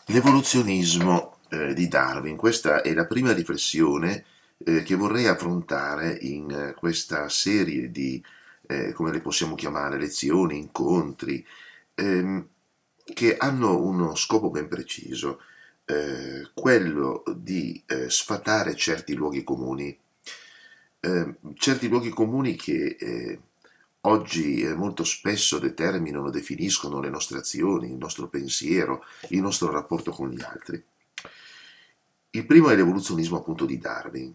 L'evoluzionismo di Darwin, questa è la prima riflessione che vorrei affrontare in questa serie di, come le possiamo chiamare, lezioni, incontri, ehm, che hanno uno scopo ben preciso, quello di sfatare certi luoghi comuni che oggi molto spesso determinano, definiscono le nostre azioni, il nostro pensiero, il nostro rapporto con gli altri. Il primo è l'evoluzionismo appunto di Darwin.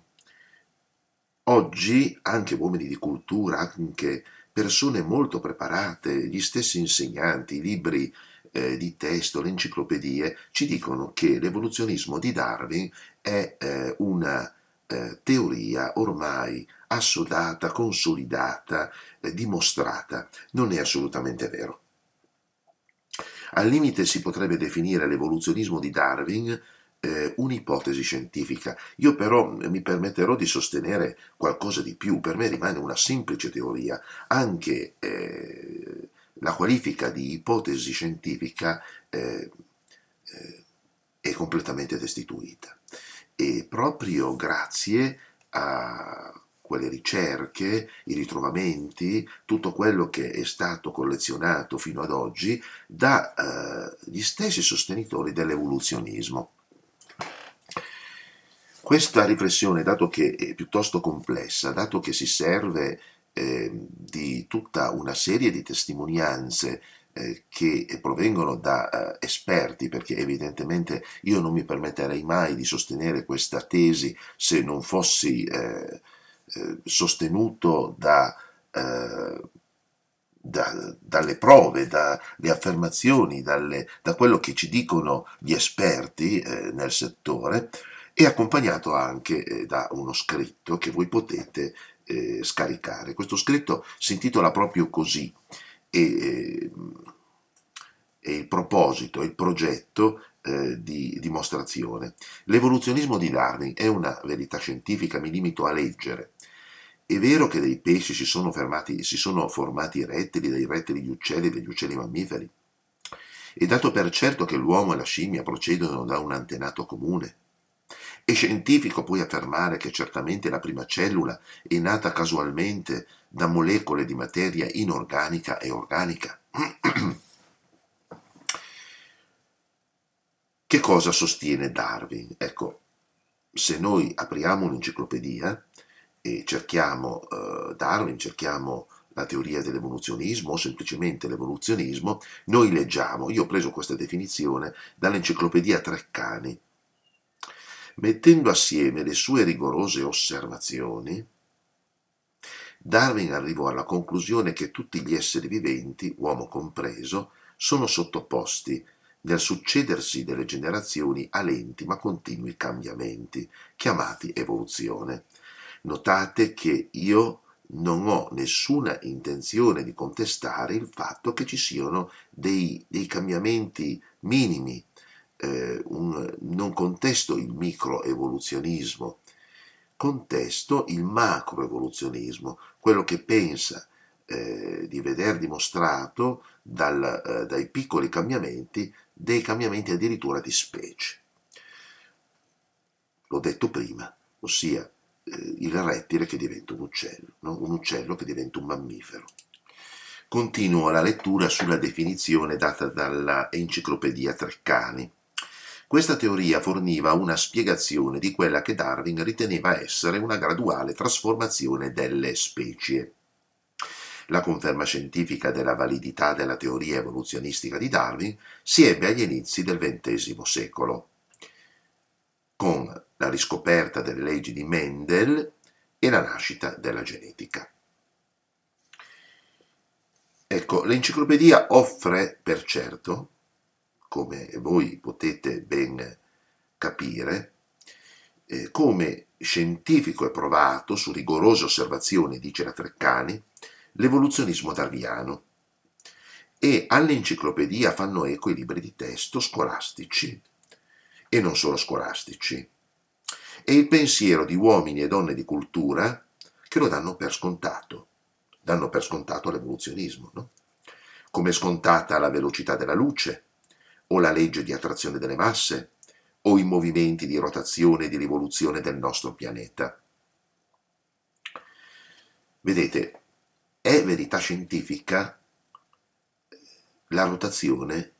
Oggi anche uomini di cultura, anche persone molto preparate, gli stessi insegnanti, i libri di testo, le enciclopedie, ci dicono che l'evoluzionismo di Darwin è una teoria ormai assodata, consolidata, dimostrata. Non è assolutamente vero. Al limite si potrebbe definire l'evoluzionismo di Darwin un'ipotesi scientifica. Io però mi permetterò di sostenere qualcosa di più. Per me rimane una semplice teoria. Anche la qualifica di ipotesi scientifica è completamente destituita. E proprio grazie a quelle ricerche, i ritrovamenti, tutto quello che è stato collezionato fino ad oggi dagli stessi sostenitori dell'evoluzionismo. Questa riflessione, dato che è piuttosto complessa, dato che si serve di tutta una serie di testimonianze che provengono da esperti, perché evidentemente io non mi permetterei mai di sostenere questa tesi se non fossi sostenuto dalle prove, dalle affermazioni, da quello che ci dicono gli esperti nel settore, e accompagnato anche da uno scritto che voi potete scaricare. Questo scritto si intitola proprio così e, e il proposito, il progetto di dimostrazione. L'evoluzionismo di Darwin è una verità scientifica, mi limito a leggere. È vero che dai pesci si sono formati rettili, dai rettili gli uccelli, dagli uccelli mammiferi. È dato per certo che l'uomo e la scimmia procedono da un antenato comune. È scientifico poi affermare che certamente la prima cellula è nata casualmente da molecole di materia inorganica e organica. Che cosa sostiene Darwin? Ecco, se noi apriamo un'enciclopedia e cerchiamo Darwin, cerchiamo la teoria dell'evoluzionismo o semplicemente l'evoluzionismo, noi leggiamo, io ho preso questa definizione dall'enciclopedia Treccani, mettendo assieme le sue rigorose osservazioni, Darwin arrivò alla conclusione che tutti gli esseri viventi, uomo compreso, sono sottoposti nel succedersi delle generazioni a lenti ma continui cambiamenti, chiamati evoluzione. Notate che io non ho nessuna intenzione di contestare il fatto che ci siano dei cambiamenti minimi. Non contesto il microevoluzionismo, contesto il macroevoluzionismo, quello che pensa di veder dimostrato dai piccoli cambiamenti, dei cambiamenti addirittura di specie. L'ho detto prima, ossia il rettile che diventa un uccello, no? Un uccello che diventa un mammifero. Continuo la lettura sulla definizione data dalla Enciclopedia Treccani. Questa teoria forniva una spiegazione di quella che Darwin riteneva essere una graduale trasformazione delle specie. La conferma scientifica della validità della teoria evoluzionistica di Darwin si ebbe agli inizi del XX secolo, con la riscoperta delle leggi di Mendel e la nascita della genetica. Ecco, l'enciclopedia offre, per certo, come voi potete ben capire, come scientifico e provato su rigorose osservazioni, dice la Treccani, l'evoluzionismo darwiniano, e all'enciclopedia fanno eco i libri di testo scolastici e non solo scolastici, e il pensiero di uomini e donne di cultura che lo danno per scontato l'evoluzionismo, no? Come scontata la velocità della luce o la legge di attrazione delle masse, o i movimenti di rotazione e di rivoluzione del nostro pianeta. Vedete, è verità scientifica la rotazione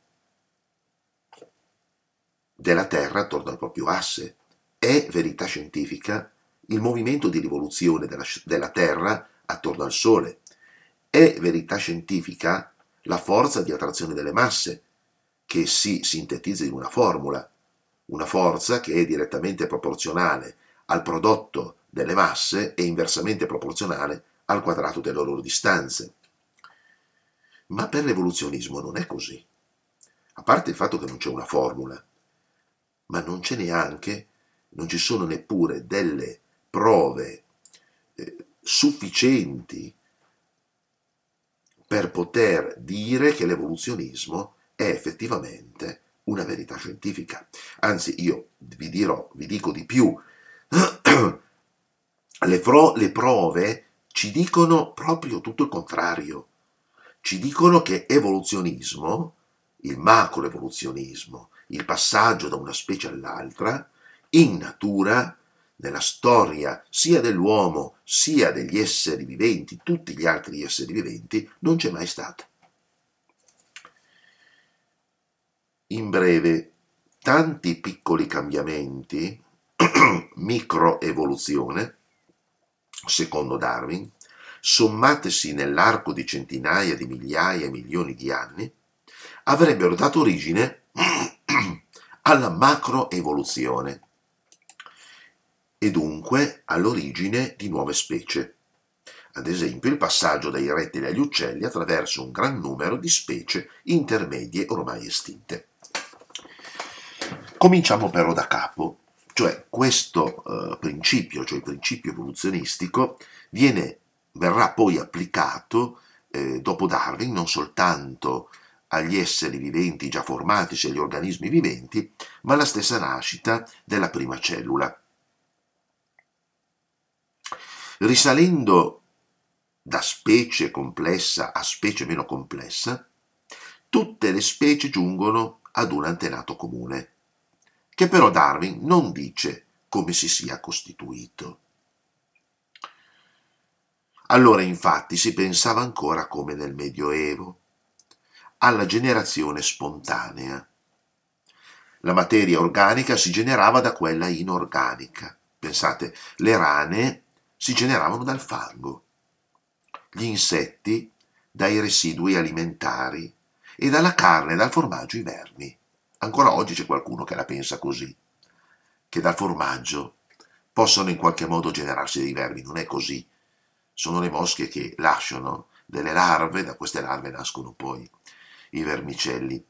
della Terra attorno al proprio asse. È verità scientifica il movimento di rivoluzione della Terra attorno al Sole. È verità scientifica la forza di attrazione delle masse, che si sintetizza in una forza che è direttamente proporzionale al prodotto delle masse e inversamente proporzionale al quadrato delle loro distanze. Ma per l'evoluzionismo non è così. A parte il fatto che non c'è una formula, ma non ci sono neppure delle prove sufficienti per poter dire che l'evoluzionismo è effettivamente una verità scientifica. Anzi, io vi dico di più, le prove ci dicono proprio tutto il contrario. Ci dicono che evoluzionismo, il macroevoluzionismo, il passaggio da una specie all'altra, in natura, nella storia sia dell'uomo sia degli esseri viventi, tutti gli altri esseri viventi, non c'è mai stato. In breve, tanti piccoli cambiamenti, microevoluzione, secondo Darwin, sommatesi nell'arco di centinaia di migliaia e milioni di anni, avrebbero dato origine alla macroevoluzione e dunque all'origine di nuove specie. Ad esempio il passaggio dai rettili agli uccelli attraverso un gran numero di specie intermedie ormai estinte. Cominciamo però da capo, cioè questo principio, cioè il principio evoluzionistico, verrà poi applicato dopo Darwin non soltanto agli esseri viventi già formatisi, agli organismi viventi, ma alla stessa nascita della prima cellula. Risalendo da specie complessa a specie meno complessa, tutte le specie giungono ad un antenato comune, che però Darwin non dice come si sia costituito. Allora infatti si pensava ancora come nel Medioevo, alla generazione spontanea. La materia organica si generava da quella inorganica. Pensate, le rane si generavano dal fango, gli insetti dai residui alimentari e dalla carne e dal formaggio i vermi. Ancora oggi c'è qualcuno che la pensa così, che dal formaggio possono in qualche modo generarsi dei vermi. Non è così. Sono le mosche che lasciano delle larve, da queste larve nascono poi i vermicelli.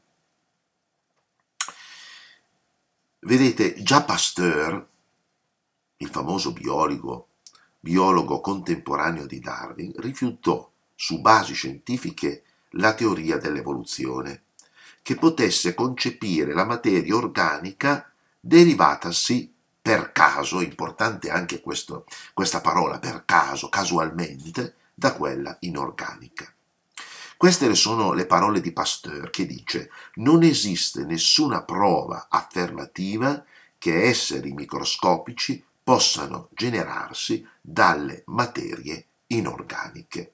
Vedete, già Pasteur, il famoso biologo contemporaneo di Darwin, rifiutò su basi scientifiche la teoria dell'evoluzione, che potesse concepire la materia organica derivatasi per caso, è importante anche questa parola, per caso, casualmente, da quella inorganica. Queste sono le parole di Pasteur, che dice: non esiste nessuna prova affermativa che esseri microscopici possano generarsi dalle materie inorganiche.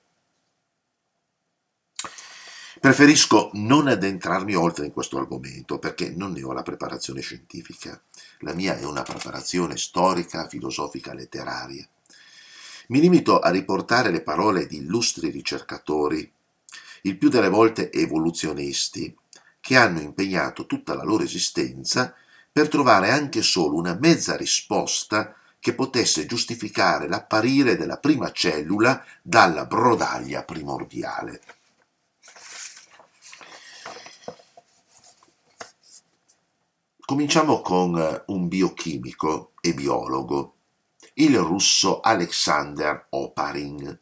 Preferisco non addentrarmi oltre in questo argomento perché non ne ho la preparazione scientifica. La mia è una preparazione storica, filosofica, letteraria. Mi limito a riportare le parole di illustri ricercatori, il più delle volte evoluzionisti, che hanno impegnato tutta la loro esistenza per trovare anche solo una mezza risposta che potesse giustificare l'apparire della prima cellula dalla brodaglia primordiale. Cominciamo con un biochimico e biologo, il russo Alexander Oparin.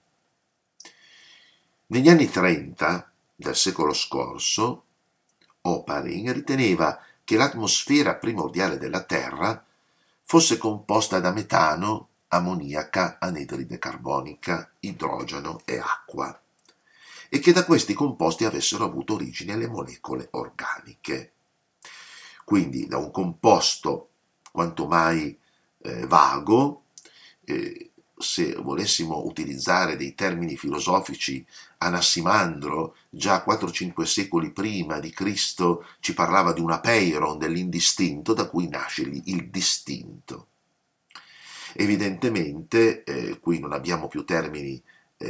Negli anni 30 del secolo scorso, Oparin riteneva che l'atmosfera primordiale della Terra fosse composta da metano, ammoniaca, anidride carbonica, idrogeno e acqua, e che da questi composti avessero avuto origine le molecole organiche. quindi da un composto quanto mai vago. Se volessimo utilizzare dei termini filosofici, Anassimandro già 4-5 secoli prima di Cristo ci parlava di un apeiron, dell'indistinto, da cui nasce il distinto. Evidentemente qui non abbiamo più termini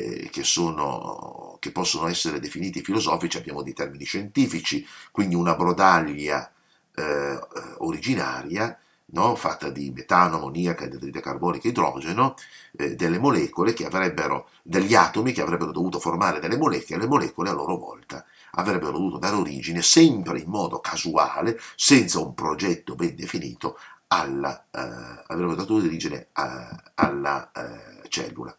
che possono essere definiti filosofici, abbiamo dei termini scientifici, quindi una brodaglia originaria, no? Fatta di metano, ammoniaca, anidride carbonica, idrogeno, delle molecole che avrebbero, degli atomi che avrebbero dovuto formare delle molecole, e le molecole a loro volta avrebbero dovuto dare origine, sempre in modo casuale, senza un progetto ben definito, avrebbero dato origine alla cellula.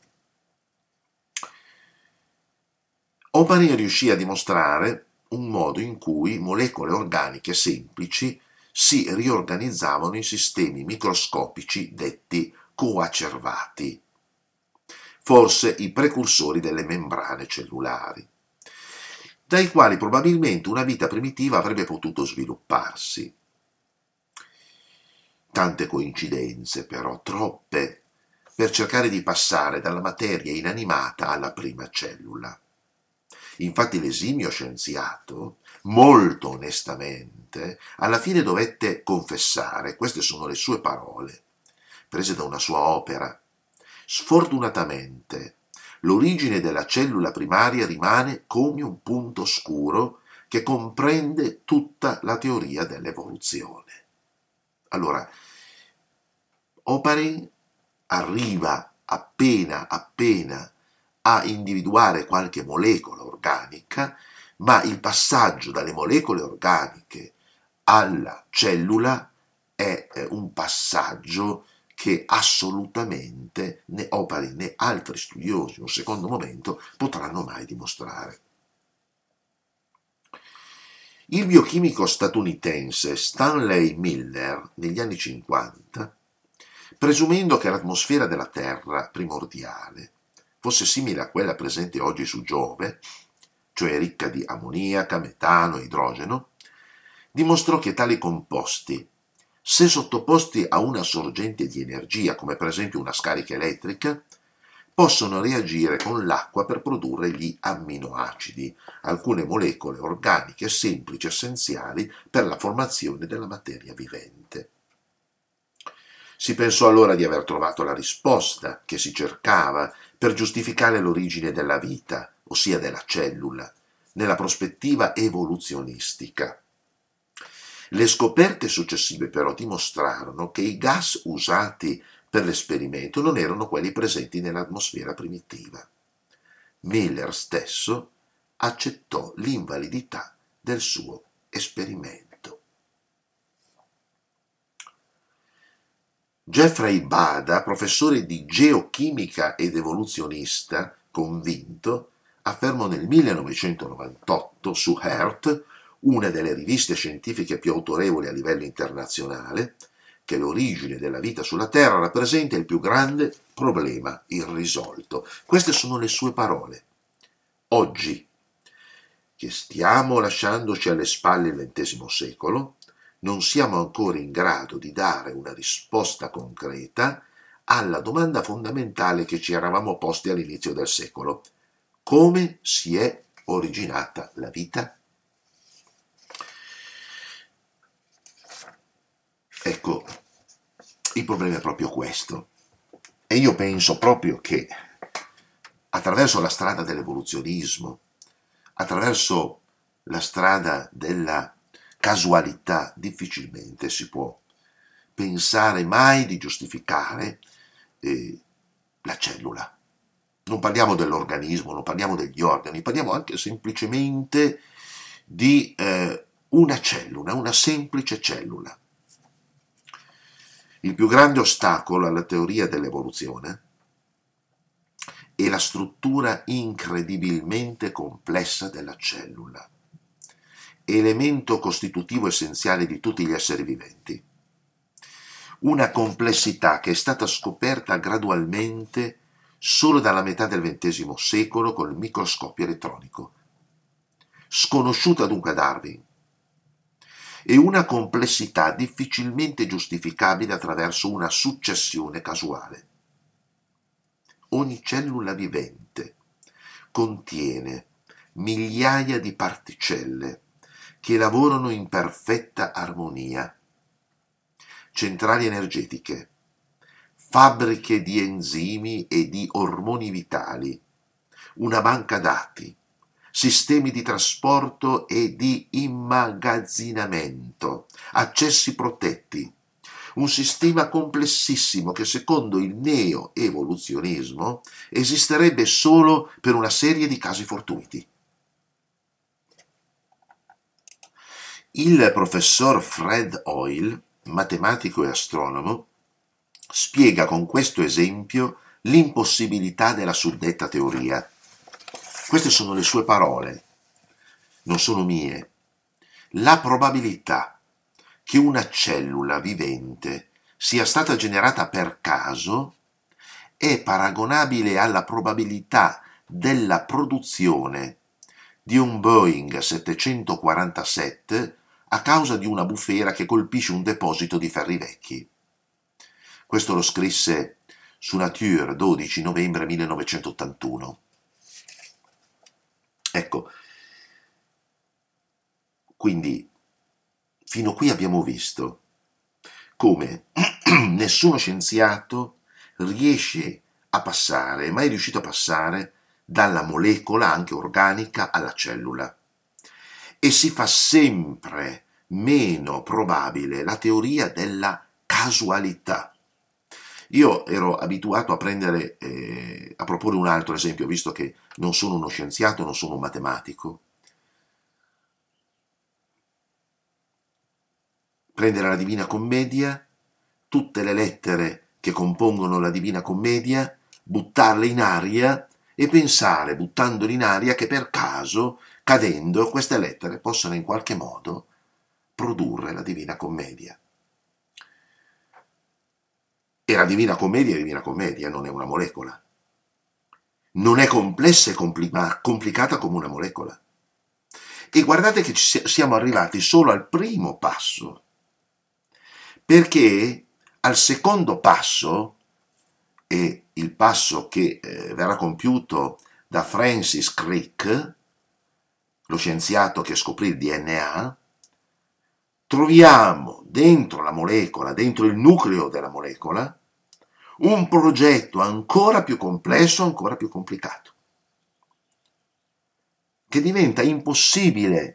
Oparin riuscì a dimostrare un modo in cui molecole organiche semplici si riorganizzavano in sistemi microscopici detti coacervati, forse i precursori delle membrane cellulari, dai quali probabilmente una vita primitiva avrebbe potuto svilupparsi. Tante coincidenze, però, troppe, per cercare di passare dalla materia inanimata alla prima cellula. Infatti l'esimio scienziato, molto onestamente, alla fine dovette confessare, queste sono le sue parole, prese da una sua opera: sfortunatamente, l'origine della cellula primaria rimane come un punto oscuro che comprende tutta la teoria dell'evoluzione. Allora, Oparin arriva appena a individuare qualche molecola organica, ma il passaggio dalle molecole organiche alla cellula è un passaggio che assolutamente né Oparin né altri studiosi in un secondo momento potranno mai dimostrare. Il biochimico statunitense Stanley Miller, negli anni 50, presumendo che l'atmosfera della Terra primordiale fosse simile a quella presente oggi su Giove, cioè ricca di ammoniaca, metano e idrogeno, dimostrò che tali composti, se sottoposti a una sorgente di energia, come per esempio una scarica elettrica, possono reagire con l'acqua per produrre gli amminoacidi, alcune molecole organiche semplici essenziali per la formazione della materia vivente. Si pensò allora di aver trovato la risposta che si cercava per giustificare l'origine della vita, ossia della cellula, nella prospettiva evoluzionistica. Le scoperte successive però dimostrarono che i gas usati per l'esperimento non erano quelli presenti nell'atmosfera primitiva. Miller stesso accettò l'invalidità del suo esperimento. Jeffrey Bada, professore di geochimica ed evoluzionista convinto, affermò nel 1998 su Earth, una delle riviste scientifiche più autorevoli a livello internazionale, che l'origine della vita sulla Terra rappresenta il più grande problema irrisolto. Queste sono le sue parole. Oggi, che stiamo lasciandoci alle spalle il XX secolo, non siamo ancora in grado di dare una risposta concreta alla domanda fondamentale che ci eravamo posti all'inizio del secolo: come si è originata la vita? Ecco, il problema è proprio questo. E io penso proprio che attraverso la strada dell'evoluzionismo, attraverso la strada della casualità, difficilmente si può pensare mai di giustificare la cellula. Non parliamo dell'organismo, non parliamo degli organi, parliamo anche semplicemente di una cellula, una semplice cellula. Il più grande ostacolo alla teoria dell'evoluzione è la struttura incredibilmente complessa della cellula, elemento costitutivo essenziale di tutti gli esseri viventi. Una complessità che è stata scoperta gradualmente solo dalla metà del XX secolo col microscopio elettronico, sconosciuta dunque a Darwin, e una complessità difficilmente giustificabile attraverso una successione casuale. Ogni cellula vivente contiene migliaia di particelle che lavorano in perfetta armonia. Centrali energetiche, fabbriche di enzimi e di ormoni vitali, una banca dati, sistemi di trasporto e di immagazzinamento, accessi protetti, un sistema complessissimo che secondo il neo-evoluzionismo esisterebbe solo per una serie di casi fortuiti. Il professor Fred Hoyle, matematico e astronomo, spiega con questo esempio l'impossibilità della suddetta teoria. Queste sono le sue parole, non sono mie. La probabilità che una cellula vivente sia stata generata per caso è paragonabile alla probabilità della produzione di un Boeing 747 a causa di una bufera che colpisce un deposito di ferri vecchi. Questo lo scrisse su Nature 12 novembre 1981. Ecco, quindi fino a qui abbiamo visto come nessuno scienziato riesce a passare, è mai riuscito a passare dalla molecola anche organica alla cellula. E si fa sempre meno probabile la teoria della casualità. Io ero abituato a a proporre un altro esempio, visto che non sono uno scienziato, non sono un matematico. Prendere la Divina Commedia, tutte le lettere che compongono la Divina Commedia, buttarle in aria e pensare, buttandole in aria, che per caso, cadendo, queste lettere possano in qualche modo produrre la Divina Commedia. E la Divina Commedia, non è una molecola. Non è complessa e complicata come una molecola. E guardate che siamo arrivati solo al primo passo, perché al secondo passo, e il passo che verrà compiuto da Francis Crick, lo scienziato che scoprì il DNA, troviamo dentro la molecola, dentro il nucleo della molecola, un progetto ancora più complesso, ancora più complicato, che diventa impossibile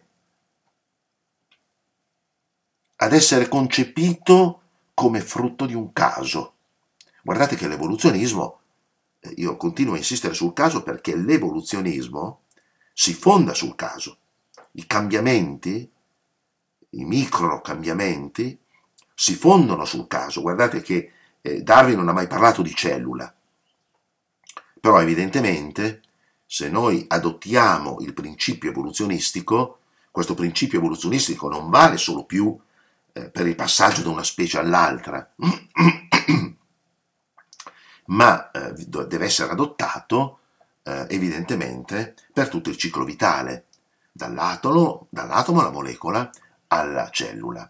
ad essere concepito come frutto di un caso. Guardate che l'evoluzionismo, io continuo a insistere sul caso perché l'evoluzionismo si fonda sul caso. I cambiamenti, i micro cambiamenti, si fondano sul caso. Guardate che Darwin non ha mai parlato di cellula, però evidentemente se noi adottiamo il principio evoluzionistico, questo principio evoluzionistico non vale solo più per il passaggio da una specie all'altra, ma deve essere adottato evidentemente per tutto il ciclo vitale, dall'atomo alla molecola alla cellula.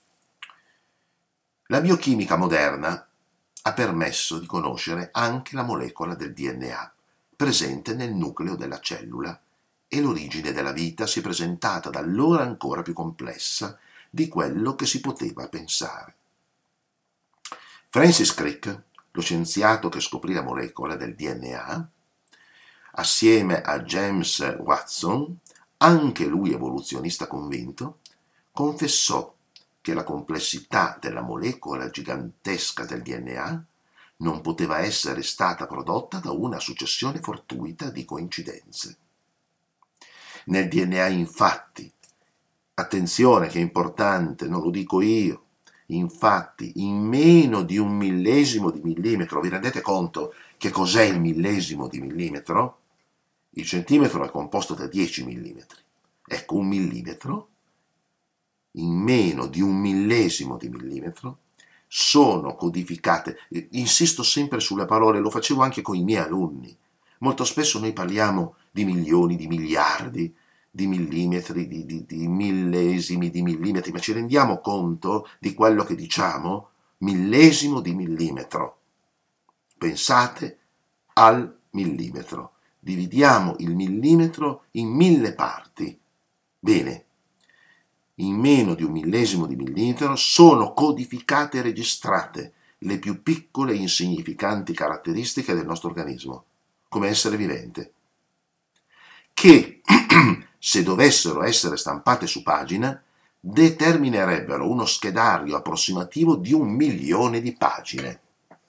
La biochimica moderna ha permesso di conoscere anche la molecola del DNA, presente nel nucleo della cellula, e l'origine della vita si è presentata da allora ancora più complessa di quello che si poteva pensare. Francis Crick, lo scienziato che scoprì la molecola del DNA, assieme a James Watson, anche lui evoluzionista convinto, confessò che la complessità della molecola gigantesca del DNA non poteva essere stata prodotta da una successione fortuita di coincidenze. Nel DNA, infatti, attenzione che è importante, non lo dico io, infatti in meno di 1/1000 di millimetro, vi rendete conto che cos'è il millesimo di millimetro? Il centimetro è composto da 10 millimetri. Ecco, 1 millimetro, in meno di 1/1000 di millimetro, sono codificate. Insisto sempre sulle parole, lo facevo anche con i miei alunni. Molto spesso noi parliamo di milioni, di miliardi, di millimetri, di millesimi di millimetri, ma ci rendiamo conto di quello che diciamo? Millesimo di millimetro. Pensate al millimetro. Dividiamo il millimetro in 1000 parti. Bene, in meno di un millesimo di millimetro sono codificate e registrate le più piccole e insignificanti caratteristiche del nostro organismo, come essere vivente, che se dovessero essere stampate su pagina determinerebbero uno schedario approssimativo di 1.000.000 di pagine.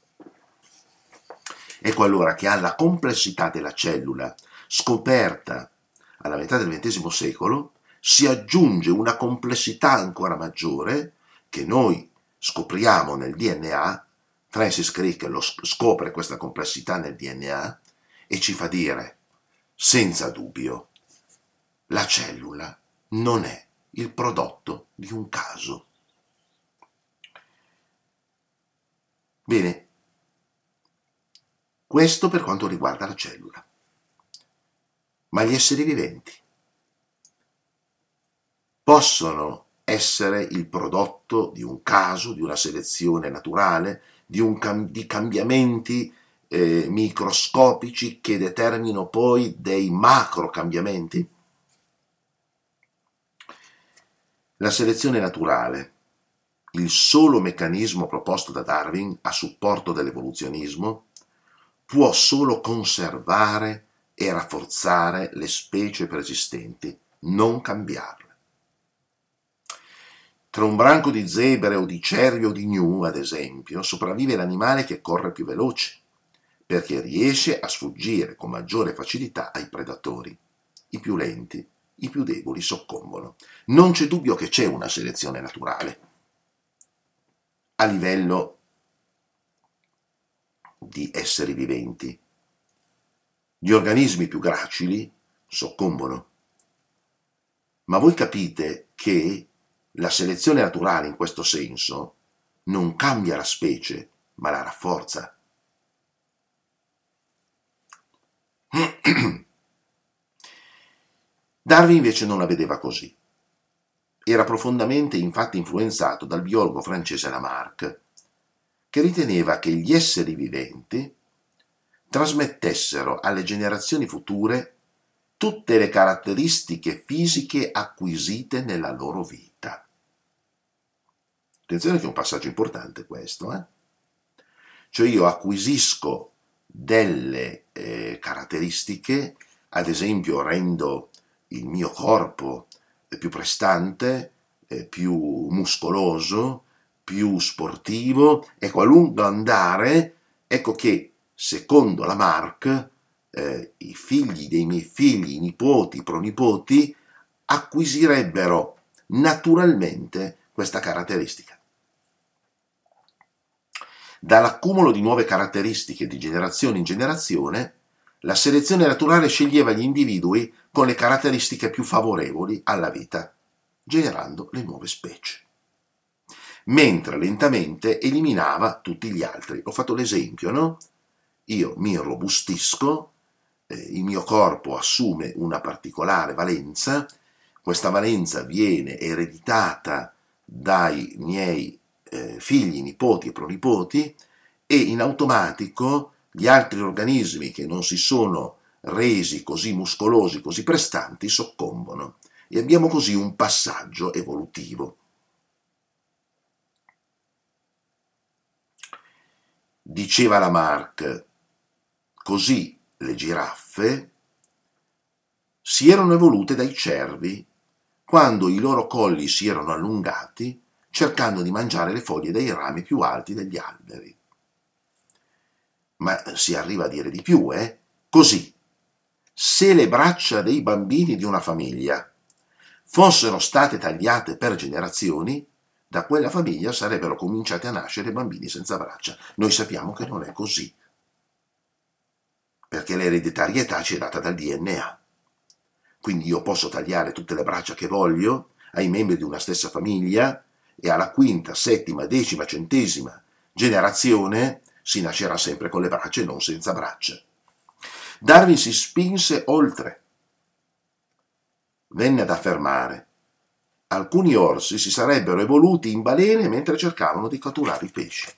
Ecco allora che alla complessità della cellula scoperta alla metà del XX secolo si aggiunge una complessità ancora maggiore che noi scopriamo nel DNA. Francis Crick scopre questa complessità nel DNA e ci fa dire, senza dubbio, la cellula non è il prodotto di un caso. Bene, questo per quanto riguarda la cellula. Ma gli esseri viventi possono essere il prodotto di un caso, di una selezione naturale, di cambiamenti microscopici che determinano poi dei macro cambiamenti? La selezione naturale, il solo meccanismo proposto da Darwin a supporto dell'evoluzionismo, può solo conservare e rafforzare le specie preesistenti, non cambiarle. Tra un branco di zebre o di cervi o di gnu, ad esempio, sopravvive l'animale che corre più veloce, perché riesce a sfuggire con maggiore facilità ai predatori. I più lenti, i più deboli soccombono. Non c'è dubbio che c'è una selezione naturale a livello di esseri viventi. Gli organismi più gracili soccombono. Ma voi capite che la selezione naturale in questo senso non cambia la specie, ma la rafforza. Darwin invece non la vedeva così. Era profondamente infatti influenzato dal biologo francese Lamarck, che riteneva che gli esseri viventi trasmettessero alle generazioni future tutte le caratteristiche fisiche acquisite nella loro vita. Attenzione che è un passaggio importante questo, Cioè io acquisisco delle caratteristiche, ad esempio rendo il mio corpo più prestante, più muscoloso, più sportivo, ecco, a lungo andare, ecco che secondo Lamarck i figli dei miei figli, i nipoti, i pronipoti acquisirebbero naturalmente questa caratteristica. Dall'accumulo di nuove caratteristiche di generazione in generazione, la selezione naturale sceglieva gli individui con le caratteristiche più favorevoli alla vita, generando le nuove specie, mentre lentamente eliminava tutti gli altri. Ho fatto l'esempio, no? Io mi irrobustisco, il mio corpo assume una particolare valenza, questa valenza viene ereditata dai miei figli, nipoti e pronipoti, e in automatico gli altri organismi che non si sono resi così muscolosi, così prestanti, soccombono. E abbiamo così un passaggio evolutivo. Diceva Lamarck, così le giraffe si erano evolute dai cervi quando i loro colli si erano allungati cercando di mangiare le foglie dei rami più alti degli alberi. Ma si arriva a dire di più, Così, se le braccia dei bambini di una famiglia fossero state tagliate per generazioni, da quella famiglia sarebbero cominciati a nascere bambini senza braccia. Noi sappiamo che non è così, perché l'ereditarietà ci è data dal DNA. Quindi io posso tagliare tutte le braccia che voglio ai membri di una stessa famiglia e alla quinta, settima, decima, centesima generazione si nascerà sempre con le braccia e non senza braccia. Darwin si spinse oltre venne ad affermare: alcuni orsi si sarebbero evoluti in balene mentre cercavano di catturare i pesci.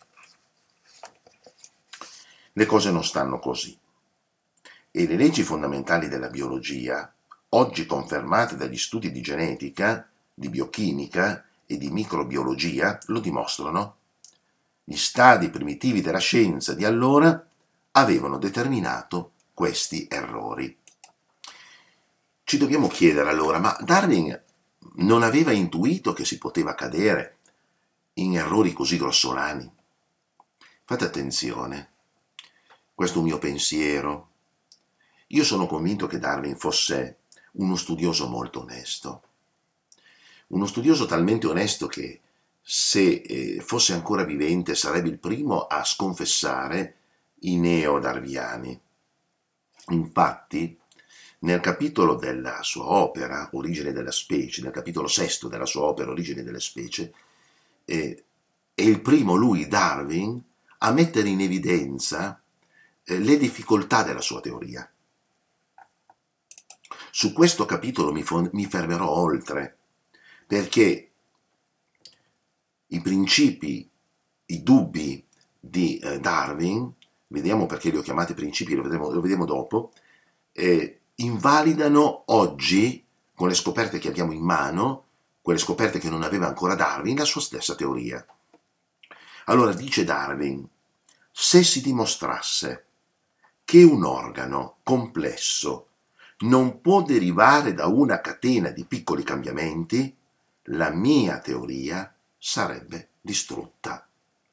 Le cose non stanno così e le leggi fondamentali della biologia, oggi confermate dagli studi di genetica, di biochimica e di microbiologia, lo dimostrano. Gli stadi primitivi della scienza di allora avevano determinato questi errori. Ci dobbiamo chiedere allora, ma Darwin non aveva intuito che si poteva cadere in errori così grossolani? Fate attenzione, questo è un mio pensiero. Io sono convinto che Darwin fosse uno studioso molto onesto, uno studioso talmente onesto che se fosse ancora vivente sarebbe il primo a sconfessare i neo-darwiniani. Infatti, nel capitolo della sua opera Origine della specie, nel capitolo sesto della sua opera Origine delle specie, è il primo lui, Darwin, a mettere in evidenza le difficoltà della sua teoria. Su questo capitolo mi fermerò oltre, perché i principi, i dubbi di Darwin, vediamo perché li ho chiamati principi, lo vedremo dopo, invalidano oggi, con le scoperte che abbiamo in mano, quelle scoperte che non aveva ancora Darwin, la sua stessa teoria. Allora dice Darwin: se si dimostrasse che un organo complesso non può derivare da una catena di piccoli cambiamenti, la mia teoria sarebbe distrutta.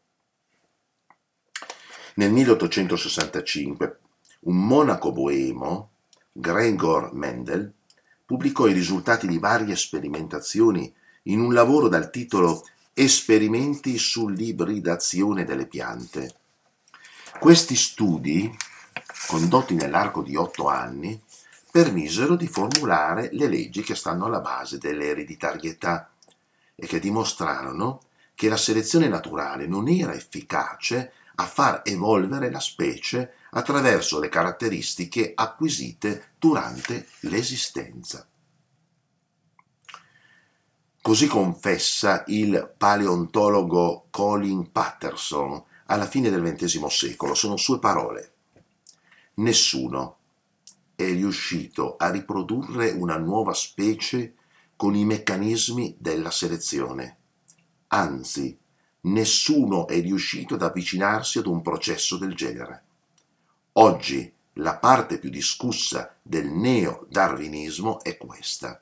Nel 1865 un monaco boemo, Gregor Mendel, pubblicò i risultati di varie sperimentazioni in un lavoro dal titolo Esperimenti sull'ibridazione delle piante. Questi studi, condotti nell'arco di 8 anni, permisero di formulare le leggi che stanno alla base dell'ereditarietà e che dimostrarono che la selezione naturale non era efficace a far evolvere la specie attraverso le caratteristiche acquisite durante l'esistenza. Così confessa il paleontologo Colin Patterson alla fine del XX secolo. Sono sue parole. Nessuno è riuscito a riprodurre una nuova specie con i meccanismi della selezione. Anzi, nessuno è riuscito ad avvicinarsi ad un processo del genere. Oggi la parte più discussa del neo-darwinismo è questa.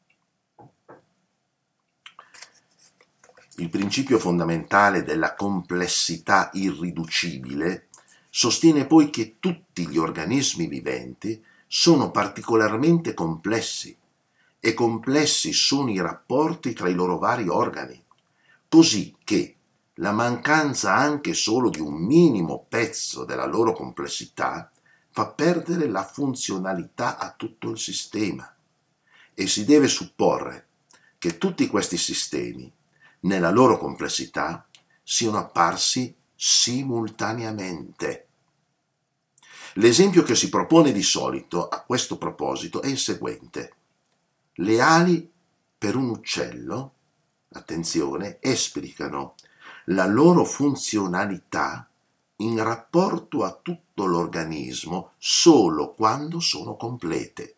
Il principio fondamentale della complessità irriducibile sostiene poi che tutti gli organismi viventi sono particolarmente complessi e complessi sono i rapporti tra i loro vari organi, così che la mancanza anche solo di un minimo pezzo della loro complessità fa perdere la funzionalità a tutto il sistema e si deve supporre che tutti questi sistemi, nella loro complessità, siano apparsi simultaneamente. L'esempio che si propone di solito a questo proposito è il seguente. Le ali per un uccello, attenzione, esplicano la loro funzionalità in rapporto a tutto l'organismo solo quando sono complete.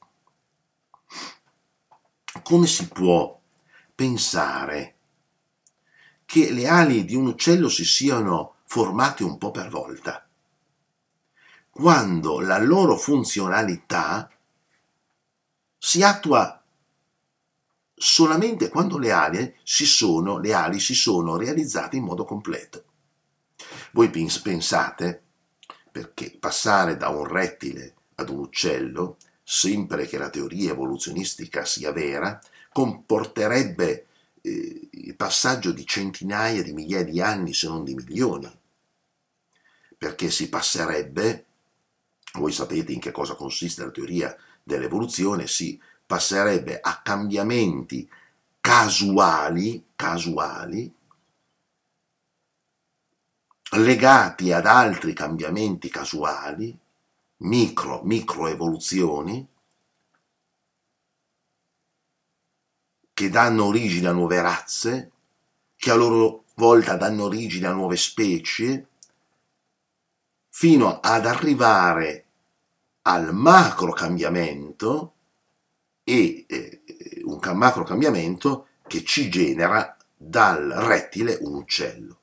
Come si può pensare che le ali di un uccello si siano formate un po' per volta, quando la loro funzionalità si attua solamente quando le ali si sono realizzate in modo completo? Voi pensate, perché passare da un rettile ad un uccello, sempre che la teoria evoluzionistica sia vera, comporterebbe il passaggio di centinaia di migliaia di anni, se non di milioni, perché si passerebbe, voi sapete in che cosa consiste la teoria dell'evoluzione, si passerebbe a cambiamenti casuali legati ad altri cambiamenti casuali, microevoluzioni, che danno origine a nuove razze, che a loro volta danno origine a nuove specie, fino ad arrivare al macro cambiamento e un macro cambiamento che ci genera dal rettile un uccello.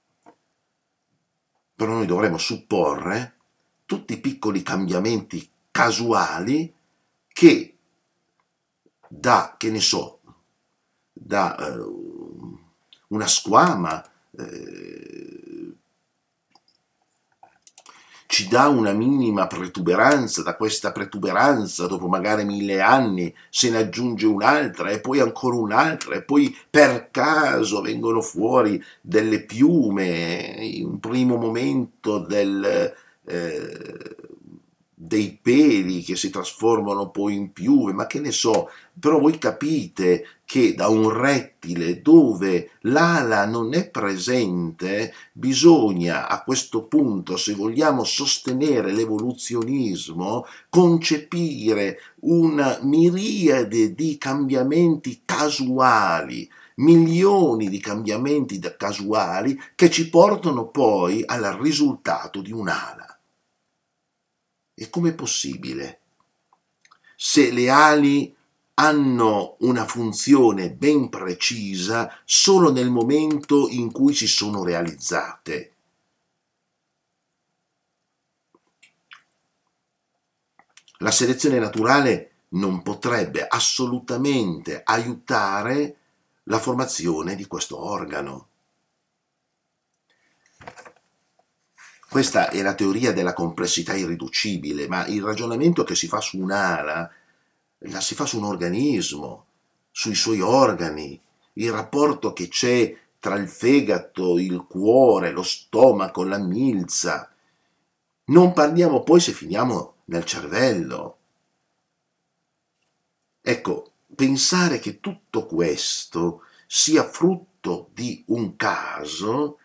Però noi dovremmo supporre tutti i piccoli cambiamenti casuali che che ne so, da una squama ci dà una minima protuberanza, da questa protuberanza dopo magari 1000 anni se ne aggiunge un'altra e poi ancora un'altra e poi per caso vengono fuori delle piume, in un primo momento dei peli che si trasformano poi in piume, ma che ne so, però voi capite che da un rettile dove l'ala non è presente bisogna a questo punto, se vogliamo sostenere l'evoluzionismo, concepire una miriade di cambiamenti casuali, milioni di cambiamenti casuali che ci portano poi al risultato di un'ala. E com'è possibile? Se le ali hanno una funzione ben precisa solo nel momento in cui si sono realizzate. La selezione naturale non potrebbe assolutamente aiutare la formazione di questo organo. Questa è la teoria della complessità irriducibile, ma il ragionamento che si fa su un'ala la si fa su un organismo, sui suoi organi, il rapporto che c'è tra il fegato, il cuore, lo stomaco, la milza. Non parliamo poi se finiamo nel cervello. Ecco, pensare che tutto questo sia frutto di un caso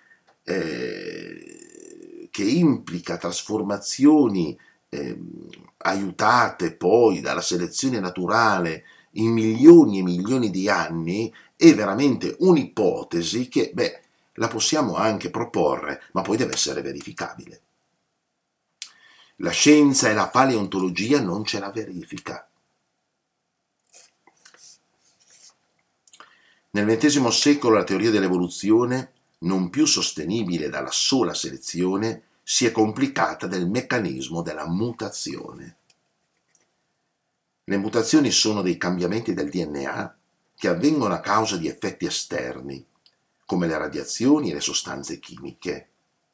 che implica trasformazioni aiutate poi dalla selezione naturale in milioni e milioni di anni, è veramente un'ipotesi che, la possiamo anche proporre, ma poi deve essere verificabile. La scienza e la paleontologia non ce la verifica. Nel XX secolo la teoria dell'evoluzione, non più sostenibile dalla sola selezione, si è complicata del meccanismo della mutazione. Le mutazioni sono dei cambiamenti del DNA che avvengono a causa di effetti esterni, come le radiazioni e le sostanze chimiche.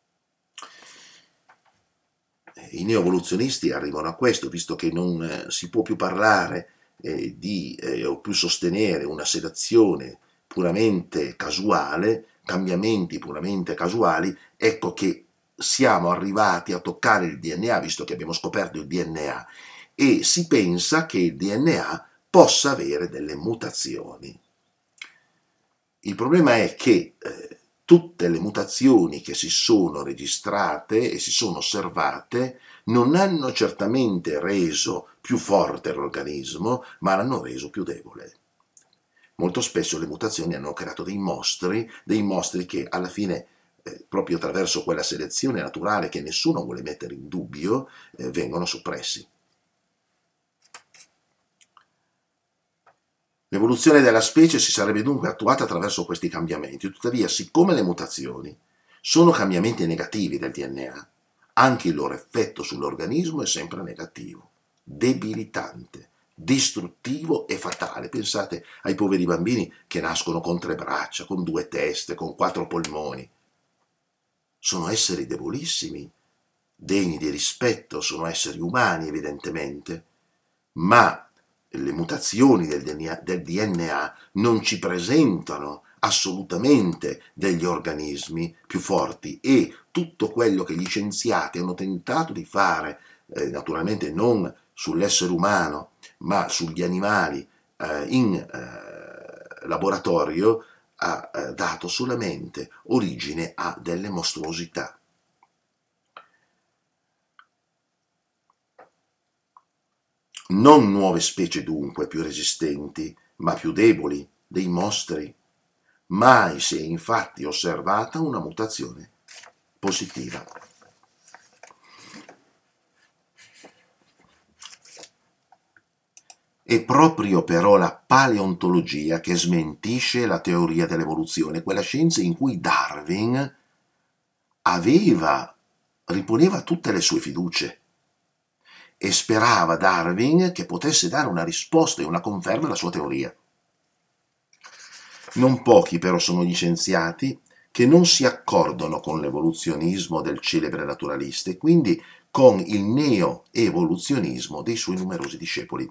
I neoevoluzionisti arrivano a questo, visto che non si può più parlare o più sostenere una selezione puramente casuale, cambiamenti puramente casuali, ecco che siamo arrivati a toccare il DNA, visto che abbiamo scoperto il DNA, e si pensa che il DNA possa avere delle mutazioni. Il problema è che tutte le mutazioni che si sono registrate e si sono osservate non hanno certamente reso più forte l'organismo, ma l'hanno reso più debole. Molto spesso le mutazioni hanno creato dei mostri che alla fine, proprio attraverso quella selezione naturale che nessuno vuole mettere in dubbio, vengono soppressi. L'evoluzione della specie si sarebbe dunque attuata attraverso questi cambiamenti, tuttavia, siccome le mutazioni sono cambiamenti negativi del DNA, anche il loro effetto sull'organismo è sempre negativo, debilitante, distruttivo e fatale. Pensate ai poveri bambini che nascono con 3 braccia, con 2 teste, con 4 polmoni. Sono esseri debolissimi, degni di rispetto, sono esseri umani evidentemente, ma le mutazioni del DNA non ci presentano assolutamente degli organismi più forti e tutto quello che gli scienziati hanno tentato di fare, naturalmente non sull'essere umano, ma sugli animali in laboratorio, ha dato solamente origine a delle mostruosità. Non nuove specie dunque più resistenti, ma più deboli, dei mostri. Mai si è infatti osservata una mutazione positiva. È proprio però la paleontologia che smentisce la teoria dell'evoluzione, quella scienza in cui Darwin riponeva tutte le sue fiducie e sperava Darwin che potesse dare una risposta e una conferma alla sua teoria. Non pochi però sono gli scienziati che non si accordano con l'evoluzionismo del celebre naturalista e quindi con il neo-evoluzionismo dei suoi numerosi discepoli.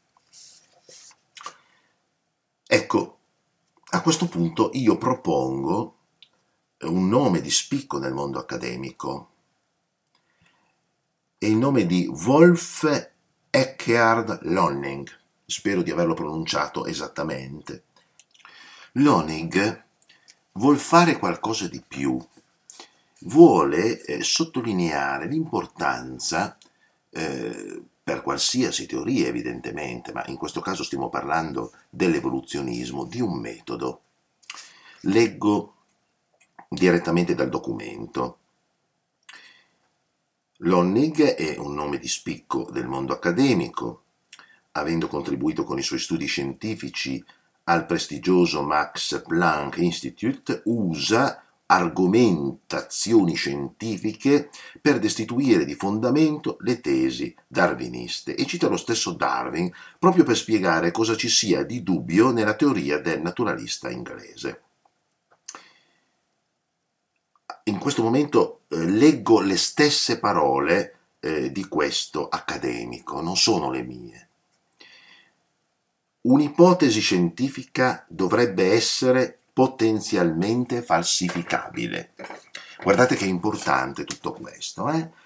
Ecco, a questo punto io propongo un nome di spicco nel mondo accademico. È il nome di Wolf Eckhard Lonig. Spero di averlo pronunciato esattamente. Lonig vuol fare qualcosa di più. Vuole sottolineare l'importanza per qualsiasi teoria evidentemente, ma in questo caso stiamo parlando dell'evoluzionismo, di un metodo. Leggo direttamente dal documento. Lonig è un nome di spicco del mondo accademico, avendo contribuito con i suoi studi scientifici al prestigioso Max Planck Institute, usa argomentazioni scientifiche per destituire di fondamento le tesi darwiniste e cita lo stesso Darwin proprio per spiegare cosa ci sia di dubbio nella teoria del naturalista inglese. In questo momento leggo le stesse parole di questo accademico, non sono le mie. Un'ipotesi scientifica dovrebbe essere potenzialmente falsificabile. Guardate che è importante tutto questo,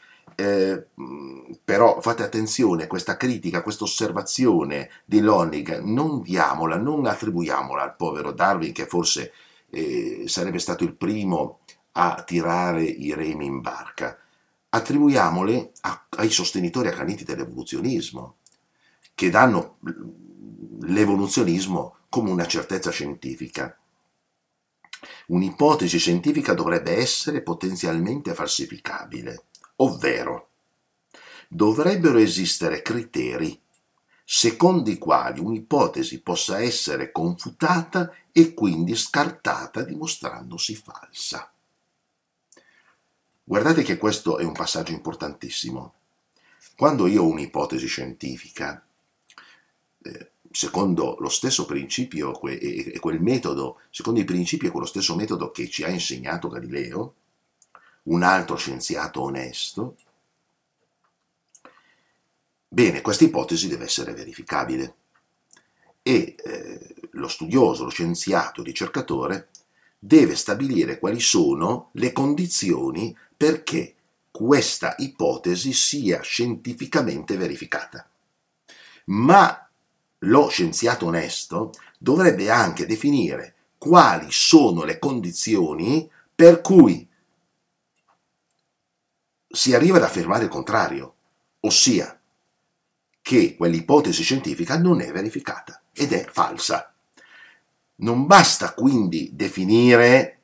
però fate attenzione, questa critica, questa osservazione di Lonig non attribuiaamola al povero Darwin, che forse sarebbe stato il primo a tirare i remi in barca. Attribuiamole ai sostenitori accaniti dell'evoluzionismo, che danno l'evoluzionismo come una certezza scientifica. Un'ipotesi scientifica dovrebbe essere potenzialmente falsificabile, ovvero dovrebbero esistere criteri secondo i quali un'ipotesi possa essere confutata e quindi scartata dimostrandosi falsa. Guardate che questo è un passaggio importantissimo. Quando io ho un'ipotesi scientifica, secondo lo stesso principio e quel metodo, secondo i principi e quello stesso metodo che ci ha insegnato Galileo, un altro scienziato onesto, bene, questa ipotesi deve essere verificabile e lo studioso, lo scienziato, il ricercatore deve stabilire quali sono le condizioni perché questa ipotesi sia scientificamente verificata. Ma lo scienziato onesto dovrebbe anche definire quali sono le condizioni per cui si arriva ad affermare il contrario, ossia che quell'ipotesi scientifica non è verificata ed è falsa. Non basta quindi definire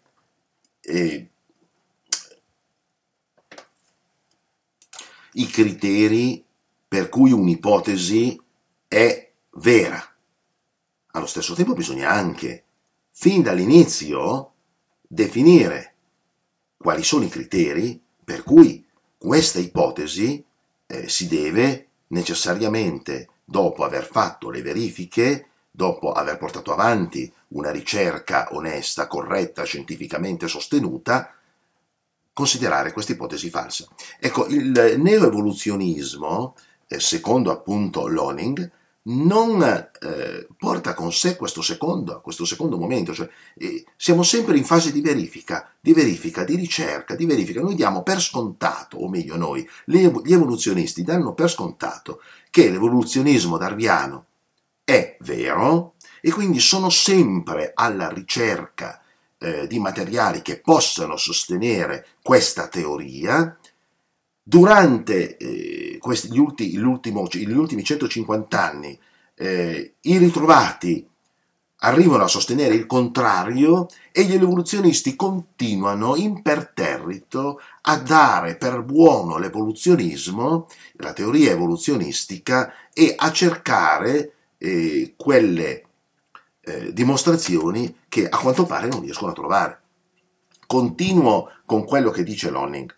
i criteri per cui un'ipotesi è vera. Allo stesso tempo bisogna anche, fin dall'inizio, definire quali sono i criteri per cui questa ipotesi si deve necessariamente, dopo aver fatto le verifiche, dopo aver portato avanti una ricerca onesta, corretta, scientificamente sostenuta, considerare questa ipotesi falsa. Ecco, il neoevoluzionismo, secondo appunto Lonig, non porta con sé questo secondo momento, cioè siamo sempre in fase di verifica, di ricerca, di verifica. Noi diamo per scontato, o meglio noi, gli evoluzionisti danno per scontato che l'evoluzionismo darwiniano è vero e quindi sono sempre alla ricerca di materiali che possano sostenere questa teoria. Durante gli ultimi 150 anni i ritrovati arrivano a sostenere il contrario e gli evoluzionisti continuano imperterrito a dare per buono l'evoluzionismo, la teoria evoluzionistica, e a cercare quelle dimostrazioni che a quanto pare non riescono a trovare. Continuo con quello che dice Lonig.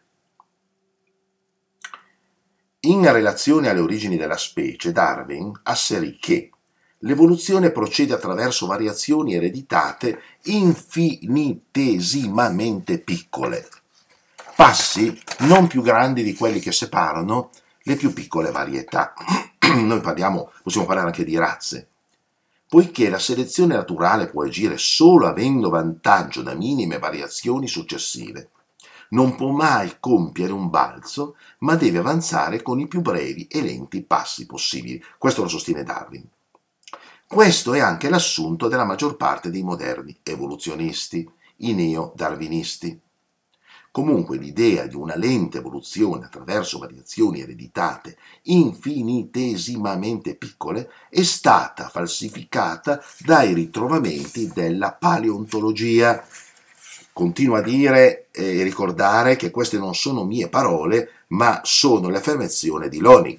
In relazione alle origini della specie, Darwin asserì che l'evoluzione procede attraverso variazioni ereditate infinitesimamente piccole, passi non più grandi di quelli che separano le più piccole varietà. Noi possiamo parlare anche di razze. Poiché la selezione naturale può agire solo avendo vantaggio da minime variazioni successive, non può mai compiere un balzo, ma deve avanzare con i più brevi e lenti passi possibili. Questo lo sostiene Darwin. Questo è anche l'assunto della maggior parte dei moderni evoluzionisti, i neo-darwinisti. Comunque l'idea di una lenta evoluzione attraverso variazioni ereditate infinitesimamente piccole è stata falsificata dai ritrovamenti della paleontologia. Continuo a dire e ricordare che queste non sono mie parole, ma sono le affermazioni di Lonig.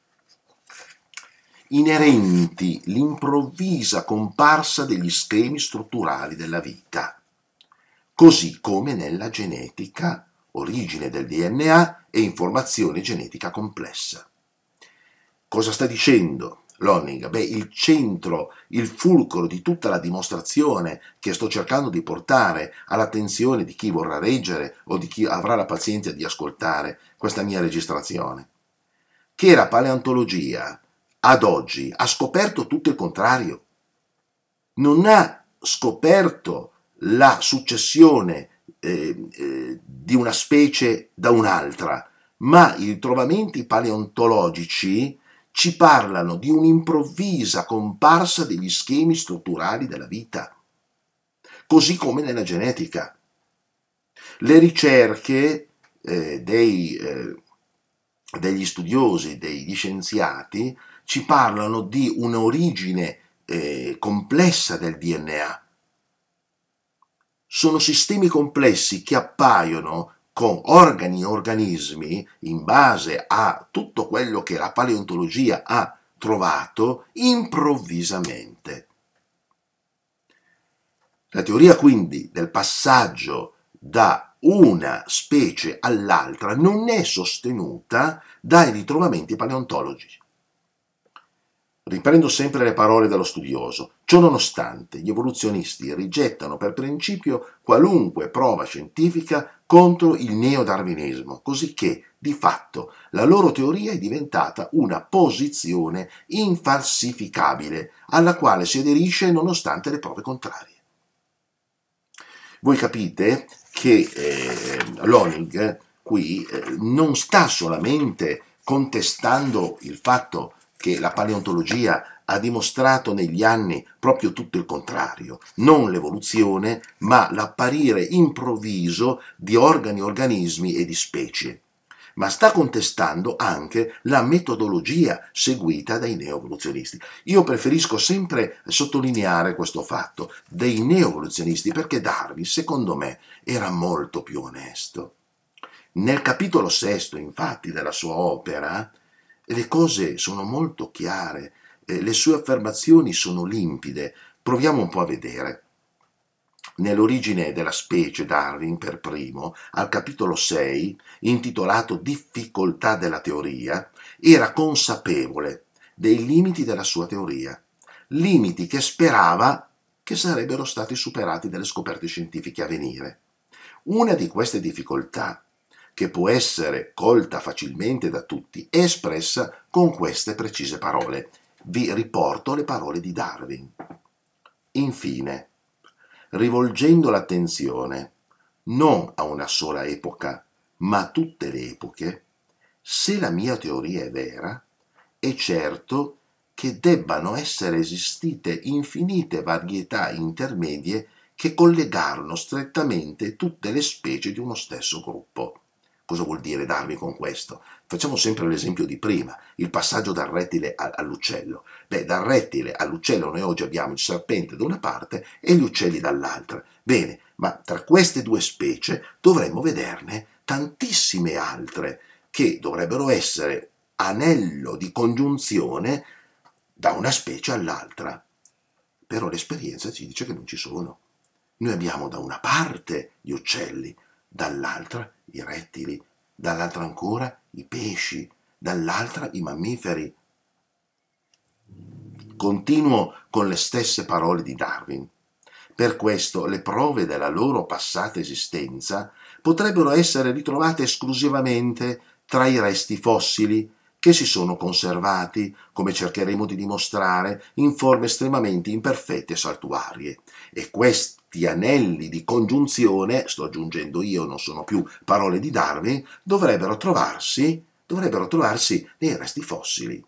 Inerenti l'improvvisa comparsa degli schemi strutturali della vita, così come nella genetica, origine del DNA e informazione genetica complessa. Cosa sta dicendo Lonig? Il centro, il fulcro di tutta la dimostrazione che sto cercando di portare all'attenzione di chi vorrà leggere o di chi avrà la pazienza di ascoltare questa mia registrazione, che la paleontologia ad oggi ha scoperto tutto il contrario. Non ha scoperto la successione di una specie da un'altra, ma i ritrovamenti paleontologici ci parlano di un'improvvisa comparsa degli schemi strutturali della vita, così come nella genetica. Le ricerche degli studiosi, degli scienziati, ci parlano di un'origine complessa del DNA. Sono sistemi complessi che appaiono con organi e organismi in base a tutto quello che la paleontologia ha trovato improvvisamente. La teoria quindi del passaggio da una specie all'altra non è sostenuta dai ritrovamenti paleontologici. Riprendo sempre le parole dello studioso. Ciò nonostante, gli evoluzionisti rigettano per principio qualunque prova scientifica contro il neodarwinismo, cosicché, di fatto, la loro teoria è diventata una posizione infalsificabile, alla quale si aderisce nonostante le prove contrarie. Voi capite che Lonig qui non sta solamente contestando il fatto che la paleontologia ha dimostrato negli anni proprio tutto il contrario, non l'evoluzione, ma l'apparire improvviso di organi, organismi e di specie, ma sta contestando anche la metodologia seguita dai neo-evoluzionisti. Io preferisco sempre sottolineare questo fatto dei neo-evoluzionisti perché Darwin, secondo me, era molto più onesto. Nel capitolo 6, infatti, della sua opera, le cose sono molto chiare, le sue affermazioni sono limpide. Proviamo un po' a vedere. Nell'origine della specie, Darwin, per primo, al capitolo 6, intitolato Difficoltà della teoria, era consapevole dei limiti della sua teoria, limiti che sperava che sarebbero stati superati dalle scoperte scientifiche a venire. Una di queste difficoltà, che può essere colta facilmente da tutti, è espressa con queste precise parole. Vi riporto le parole di Darwin. Infine, rivolgendo l'attenzione non a una sola epoca, ma a tutte le epoche, se la mia teoria è vera, è certo che debbano essere esistite infinite varietà intermedie che collegarono strettamente tutte le specie di uno stesso gruppo. Cosa vuol dire Darwin con questo? Facciamo sempre l'esempio di prima, il passaggio dal rettile all'uccello. Beh, dal rettile all'uccello noi oggi abbiamo il serpente da una parte e gli uccelli dall'altra. Bene, ma tra queste due specie dovremmo vederne tantissime altre che dovrebbero essere anello di congiunzione da una specie all'altra. Però l'esperienza ci dice che non ci sono. Noi abbiamo da una parte gli uccelli, dall'altra i rettili, dall'altra ancora i pesci, dall'altra i mammiferi. Continuo con le stesse parole di Darwin. Per questo le prove della loro passata esistenza potrebbero essere ritrovate esclusivamente tra i resti fossili che si sono conservati, come cercheremo di dimostrare, in forme estremamente imperfette e saltuarie. E questi anelli di congiunzione, sto aggiungendo io, non sono più parole di Darwin, dovrebbero trovarsi nei resti fossili.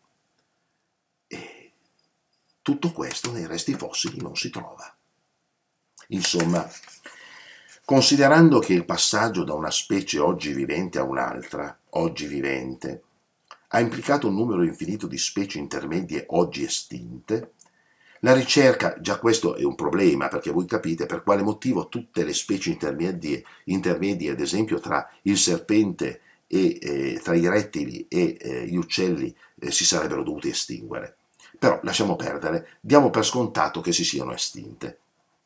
E tutto questo nei resti fossili non si trova. Insomma, considerando che il passaggio da una specie oggi vivente a un'altra, oggi vivente, ha implicato un numero infinito di specie intermedie oggi estinte, la ricerca, già questo è un problema, perché voi capite per quale motivo tutte le specie intermedie ad esempio tra il serpente e tra i rettili e gli uccelli si sarebbero dovuti estinguere. Però lasciamo perdere, diamo per scontato che si siano estinte.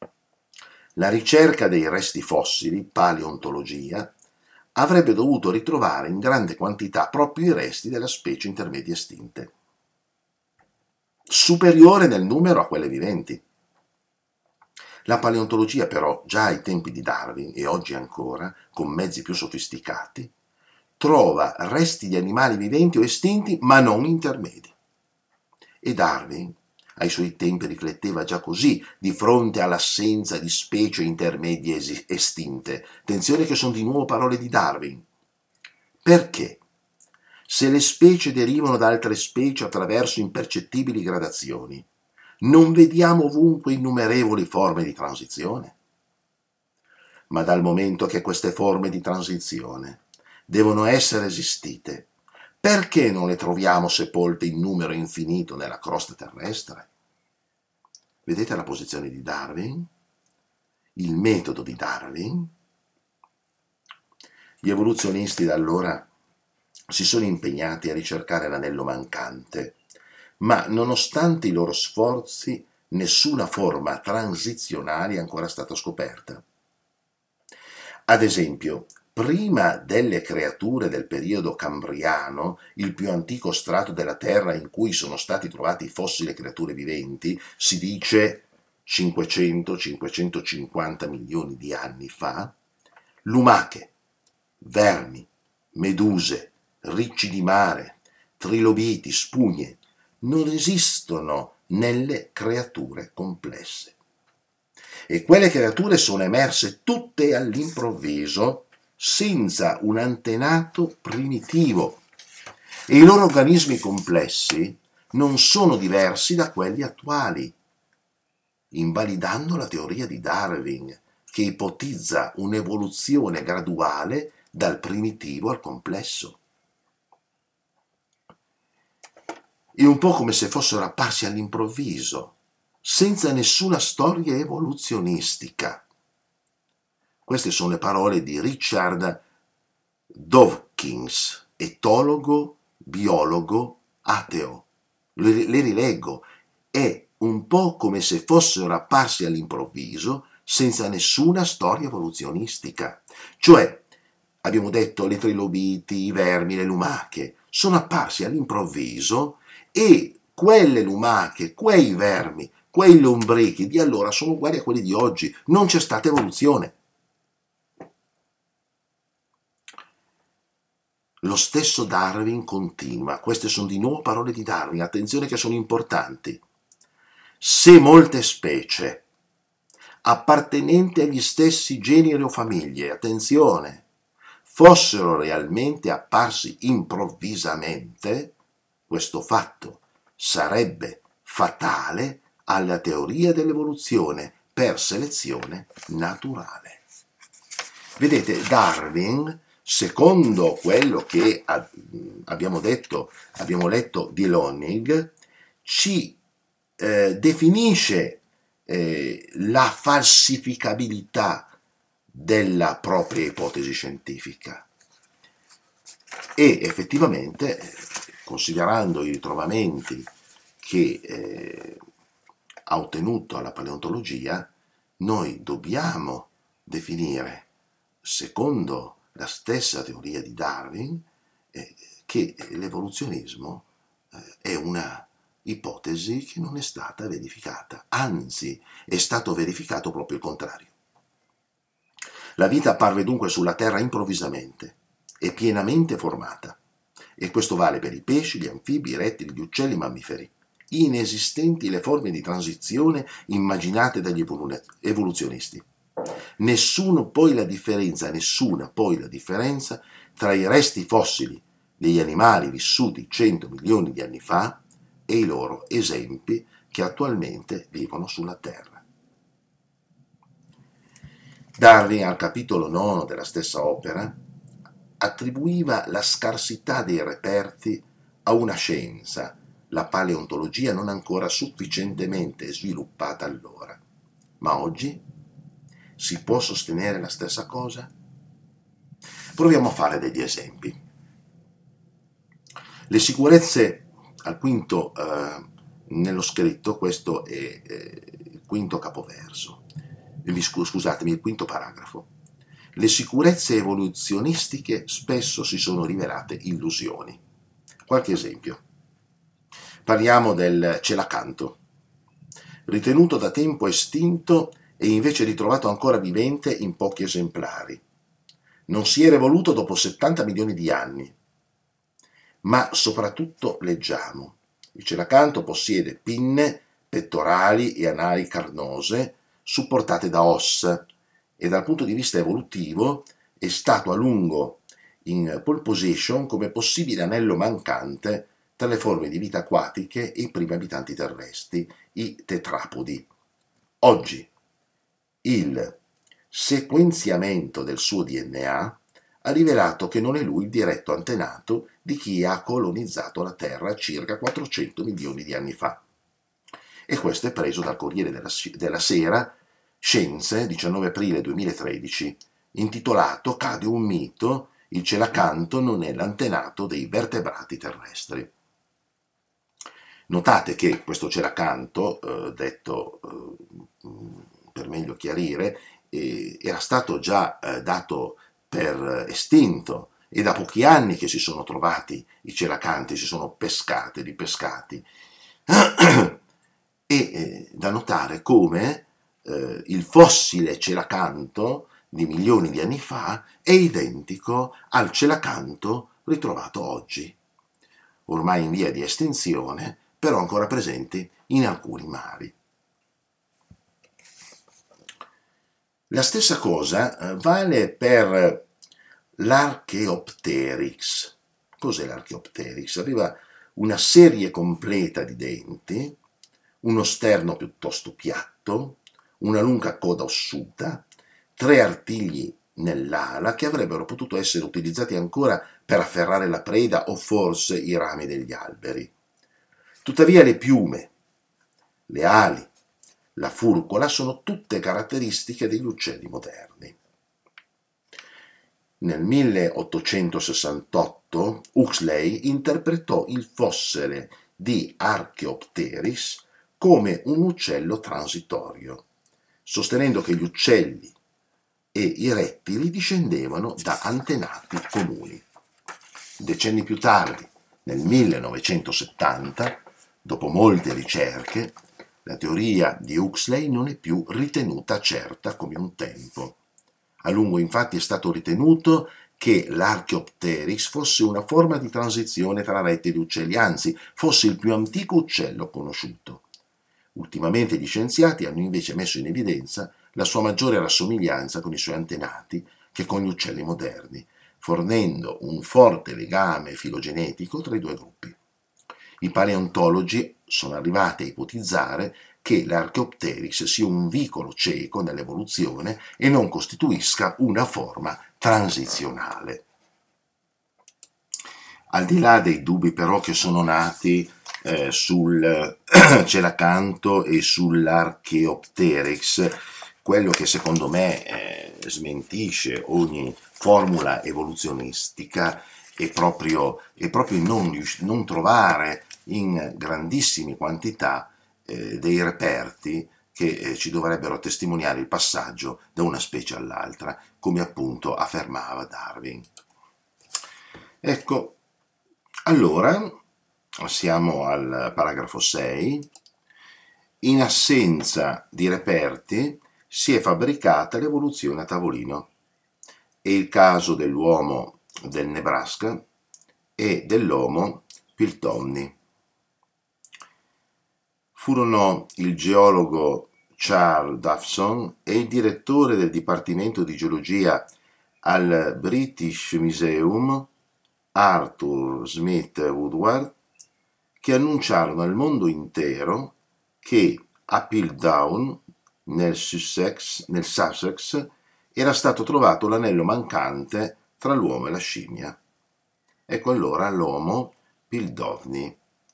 La ricerca dei resti fossili, paleontologia, avrebbe dovuto ritrovare in grande quantità proprio i resti delle specie intermedie estinte, superiore nel numero a quelle viventi. La paleontologia però, già ai tempi di Darwin e oggi ancora, con mezzi più sofisticati, trova resti di animali viventi o estinti ma non intermedi. E Darwin, ai suoi tempi, rifletteva già così di fronte all'assenza di specie intermedie estinte. Attenzione che sono di nuovo parole di Darwin. Perché? Se le specie derivano da altre specie attraverso impercettibili gradazioni, non vediamo ovunque innumerevoli forme di transizione? Ma dal momento che queste forme di transizione devono essere esistite, perché non le troviamo sepolte in numero infinito nella crosta terrestre? Vedete la posizione di Darwin? Il metodo di Darwin? Gli evoluzionisti da allora si sono impegnati a ricercare l'anello mancante, ma nonostante i loro sforzi nessuna forma transizionale è ancora stata scoperta. Ad esempio, prima delle creature del periodo cambriano, il più antico strato della Terra in cui sono stati trovati fossili e creature viventi, si dice 500-550 milioni di anni fa, lumache, vermi, meduse, ricci di mare, trilobiti, spugne, non esistono nelle creature complesse. E quelle creature sono emerse tutte all'improvviso, senza un antenato primitivo. E i loro organismi complessi non sono diversi da quelli attuali, invalidando la teoria di Darwin, che ipotizza un'evoluzione graduale dal primitivo al complesso. È un po' come se fossero apparsi all'improvviso, senza nessuna storia evoluzionistica. Queste sono le parole di Richard Dawkins, etologo, biologo, ateo. Le rileggo. È un po' come se fossero apparsi all'improvviso, senza nessuna storia evoluzionistica. Cioè, abbiamo detto, le trilobiti, i vermi, le lumache, sono apparsi all'improvviso e quelle lumache, quei vermi, quei lombrichi di allora sono uguali a quelli di oggi. Non c'è stata evoluzione. Lo stesso Darwin continua, queste sono di nuovo parole di Darwin, attenzione che sono importanti. Se molte specie appartenenti agli stessi generi o famiglie, attenzione, fossero realmente apparsi improvvisamente, questo fatto sarebbe fatale alla teoria dell'evoluzione per selezione naturale. Vedete, Darwin secondo quello che abbiamo letto di Lonig, ci definisce la falsificabilità della propria ipotesi scientifica. E effettivamente, considerando i ritrovamenti che ha ottenuto alla paleontologia, noi dobbiamo definire, secondo la stessa teoria di Darwin, che l'evoluzionismo è una ipotesi che non è stata verificata, anzi è stato verificato proprio il contrario. La vita apparve dunque sulla Terra improvvisamente e pienamente formata, e questo vale per i pesci, gli anfibi, i rettili, gli uccelli, i mammiferi. Inesistenti le forme di transizione immaginate dagli evoluzionisti. Nessuna poi la differenza tra i resti fossili degli animali vissuti 100 milioni di anni fa e i loro esempi che attualmente vivono sulla Terra. Darwin, al capitolo 9 della stessa opera, attribuiva la scarsità dei reperti a una scienza, la paleontologia, non ancora sufficientemente sviluppata allora. Ma oggi si può sostenere la stessa cosa? Proviamo a fare degli esempi. Le sicurezze al quinto, nello scritto, questo è il quinto capoverso, scusatemi, il quinto paragrafo. Le sicurezze evoluzionistiche spesso si sono rivelate illusioni. Qualche esempio. Parliamo del celacanto, ritenuto da tempo estinto e invece ritrovato ancora vivente in pochi esemplari. Non si era evoluto dopo 70 milioni di anni, ma soprattutto leggiamo: il celacanto possiede pinne, pettorali e anali carnose supportate da ossa e dal punto di vista evolutivo è stato a lungo in pole position come possibile anello mancante tra le forme di vita acquatiche e i primi abitanti terrestri, i tetrapodi. Oggi il sequenziamento del suo DNA ha rivelato che non è lui il diretto antenato di chi ha colonizzato la Terra circa 400 milioni di anni fa. E questo è preso dal Corriere della Sera, Scienze, 19 aprile 2013, intitolato "Cade un mito, il celacanto non è l'antenato dei vertebrati terrestri". Notate che questo celacanto, detto per meglio chiarire, era stato già dato per estinto, e da pochi anni che si sono trovati i celacanti, si sono ripescati. E da notare come il fossile celacanto di milioni di anni fa è identico al celacanto ritrovato oggi, ormai in via di estinzione, però ancora presenti in alcuni mari. La stessa cosa vale per l'Archaeopteryx. Cos'è l'Archaeopteryx? Aveva una serie completa di denti, uno sterno piuttosto piatto, una lunga coda ossuta, 3 artigli nell'ala che avrebbero potuto essere utilizzati ancora per afferrare la preda o forse i rami degli alberi. Tuttavia le piume, le ali, la furcola sono tutte caratteristiche degli uccelli moderni. Nel 1868 Huxley interpretò il fossile di Archaeopteryx come un uccello transitorio, sostenendo che gli uccelli e i rettili discendevano da antenati comuni. Decenni più tardi, nel 1970, dopo molte ricerche, la teoria di Huxley non è più ritenuta certa come un tempo. A lungo infatti è stato ritenuto che l'Archaeopteryx fosse una forma di transizione tra rettili e uccelli, anzi fosse il più antico uccello conosciuto. Ultimamente gli scienziati hanno invece messo in evidenza la sua maggiore rassomiglianza con i suoi antenati che con gli uccelli moderni, fornendo un forte legame filogenetico tra i due gruppi. I paleontologi sono arrivati a ipotizzare che l'Archaeopteryx sia un vicolo cieco nell'evoluzione e non costituisca una forma transizionale. Al di là dei dubbi però che sono nati sul Celacanto e sull'Archaeopteryx, quello che secondo me smentisce ogni formula evoluzionistica è proprio non trovare in grandissime quantità dei reperti che ci dovrebbero testimoniare il passaggio da una specie all'altra, come appunto affermava Darwin. Ecco, allora siamo al paragrafo 6. In assenza di reperti si è fabbricata l'evoluzione a tavolino. È il caso dell'uomo del Nebraska e dell'Homo piltdomni. Furono il geologo Charles Dawson e il direttore del Dipartimento di Geologia al British Museum, Arthur Smith Woodward, che annunciarono al mondo intero che a Piltdown, nel Sussex, era stato trovato l'anello mancante tra l'uomo e la scimmia. Ecco allora l'Homo piltdomni,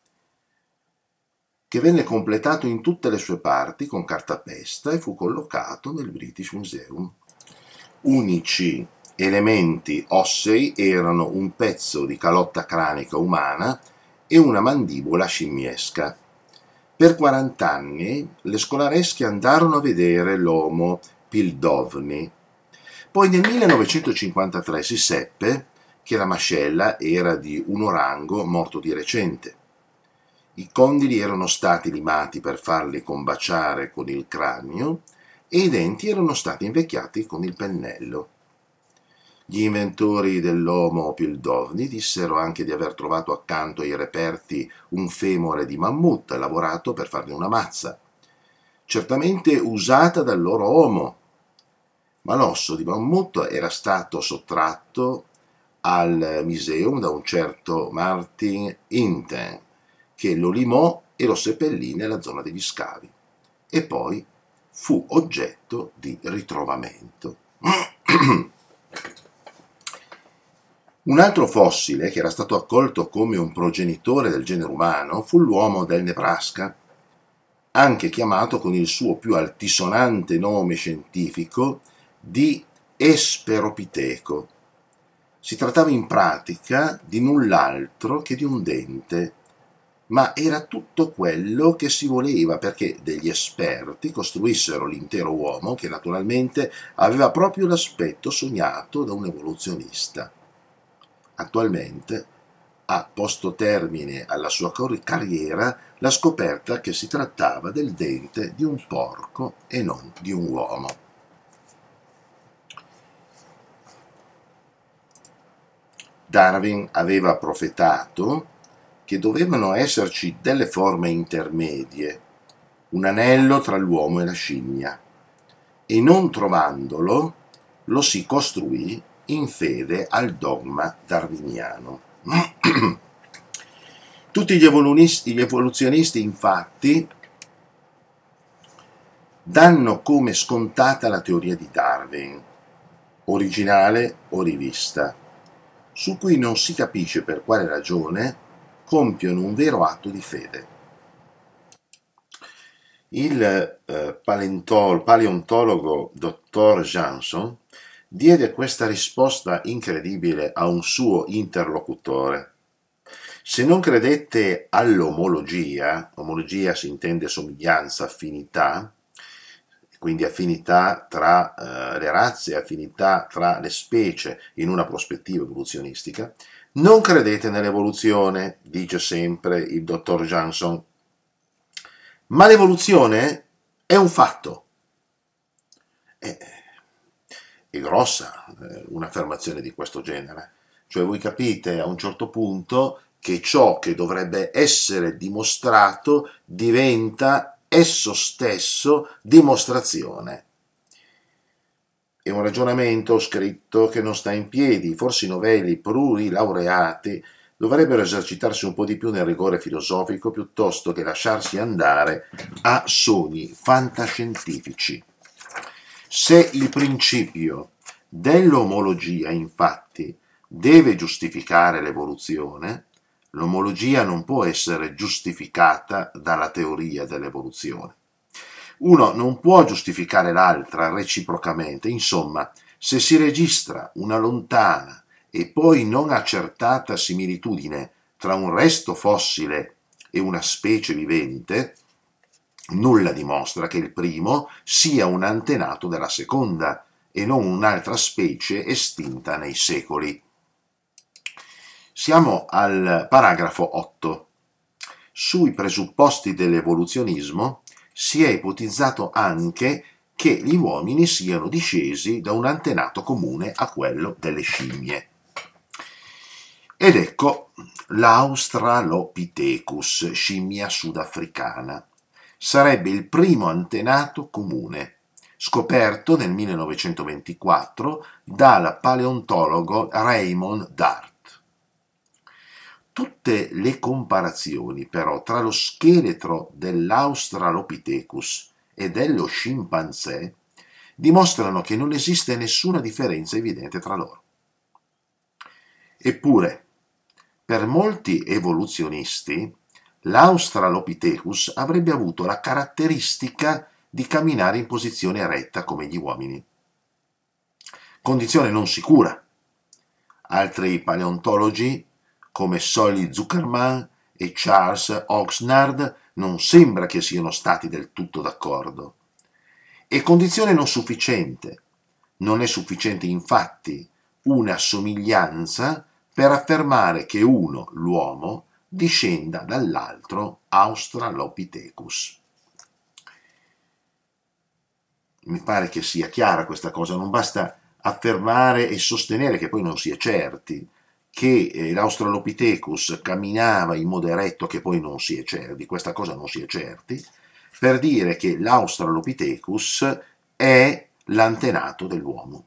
che venne completato in tutte le sue parti con cartapesta e fu collocato nel British Museum. Unici elementi ossei erano un pezzo di calotta cranica umana e una mandibola scimmiesca. Per 40 anni le scolaresche andarono a vedere l'Homo piltdomni. Poi nel 1953 si seppe che la mascella era di un orango morto di recente. I condili erano stati limati per farli combaciare con il cranio e i denti erano stati invecchiati con il pennello. Gli inventori dell'Homo piltdomni dissero anche di aver trovato accanto ai reperti un femore di mammut lavorato per farne una mazza, certamente usata dal loro Homo, ma l'osso di mammut era stato sottratto al museum da un certo Martin Hinten, che lo limò e lo seppellì nella zona degli scavi, e poi fu oggetto di ritrovamento. Un altro fossile che era stato accolto come un progenitore del genere umano fu l'uomo del Nebraska, anche chiamato con il suo più altisonante nome scientifico di Esperopiteco. Si trattava in pratica di null'altro che di un dente, ma era tutto quello che si voleva perché degli esperti costruissero l'intero uomo, che naturalmente aveva proprio l'aspetto sognato da un evoluzionista. Attualmente ha posto termine alla sua carriera la scoperta che si trattava del dente di un porco e non di un uomo. Darwin aveva profetato che dovevano esserci delle forme intermedie, un anello tra l'uomo e la scimmia, e non trovandolo lo si costruì in fede al dogma darwiniano. Tutti gli evoluzionisti infatti danno come scontata la teoria di Darwin, originale o rivista, su cui non si capisce per quale ragione compiono un vero atto di fede. Il paleontologo dottor Jansson diede questa risposta incredibile a un suo interlocutore. Se non credete all'omologia, omologia si intende somiglianza, affinità, quindi affinità tra le razze, affinità tra le specie in una prospettiva evoluzionistica, non credete nell'evoluzione, dice sempre il dottor Jansson, ma l'evoluzione è un fatto. È grossa un'affermazione di questo genere. Cioè voi capite a un certo punto che ciò che dovrebbe essere dimostrato diventa esso stesso dimostrazione. È un ragionamento scritto che non sta in piedi, forse i novelli plurilaureati dovrebbero esercitarsi un po' di più nel rigore filosofico piuttosto che lasciarsi andare a sogni fantascientifici. Se il principio dell'omologia, infatti, deve giustificare l'evoluzione, l'omologia non può essere giustificata dalla teoria dell'evoluzione. Uno non può giustificare l'altra reciprocamente. Insomma, se si registra una lontana e poi non accertata similitudine tra un resto fossile e una specie vivente, nulla dimostra che il primo sia un antenato della seconda e non un'altra specie estinta nei secoli. Siamo al paragrafo 8. Sui presupposti dell'evoluzionismo si è ipotizzato anche che gli uomini siano discesi da un antenato comune a quello delle scimmie. Ed ecco l'Australopithecus, scimmia sudafricana. Sarebbe il primo antenato comune, scoperto nel 1924 dal paleontologo Raymond Dart. Tutte le comparazioni però tra lo scheletro dell'Australopithecus e dello scimpanzé dimostrano che non esiste nessuna differenza evidente tra loro. Eppure, per molti evoluzionisti, l'Australopithecus avrebbe avuto la caratteristica di camminare in posizione eretta come gli uomini. Condizione non sicura. Altri paleontologi, come Solly Zuckerman e Charles Oxnard, non sembra che siano stati del tutto d'accordo. E condizione non sufficiente. Non è sufficiente infatti una somiglianza per affermare che uno, l'uomo, discenda dall'altro Australopithecus. Mi pare che sia chiara questa cosa, non basta affermare e sostenere, che poi non si è certi, che l'Australopithecus camminava in modo eretto, che poi non si è certi, di questa cosa non si è certi, per dire che l'Australopithecus è l'antenato dell'uomo.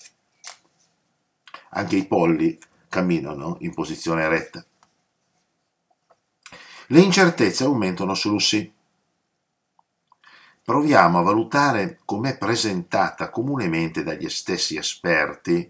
Anche i polli camminano in posizione eretta. Le incertezze aumentano sullo sì. Proviamo a valutare com'è presentata comunemente dagli stessi esperti.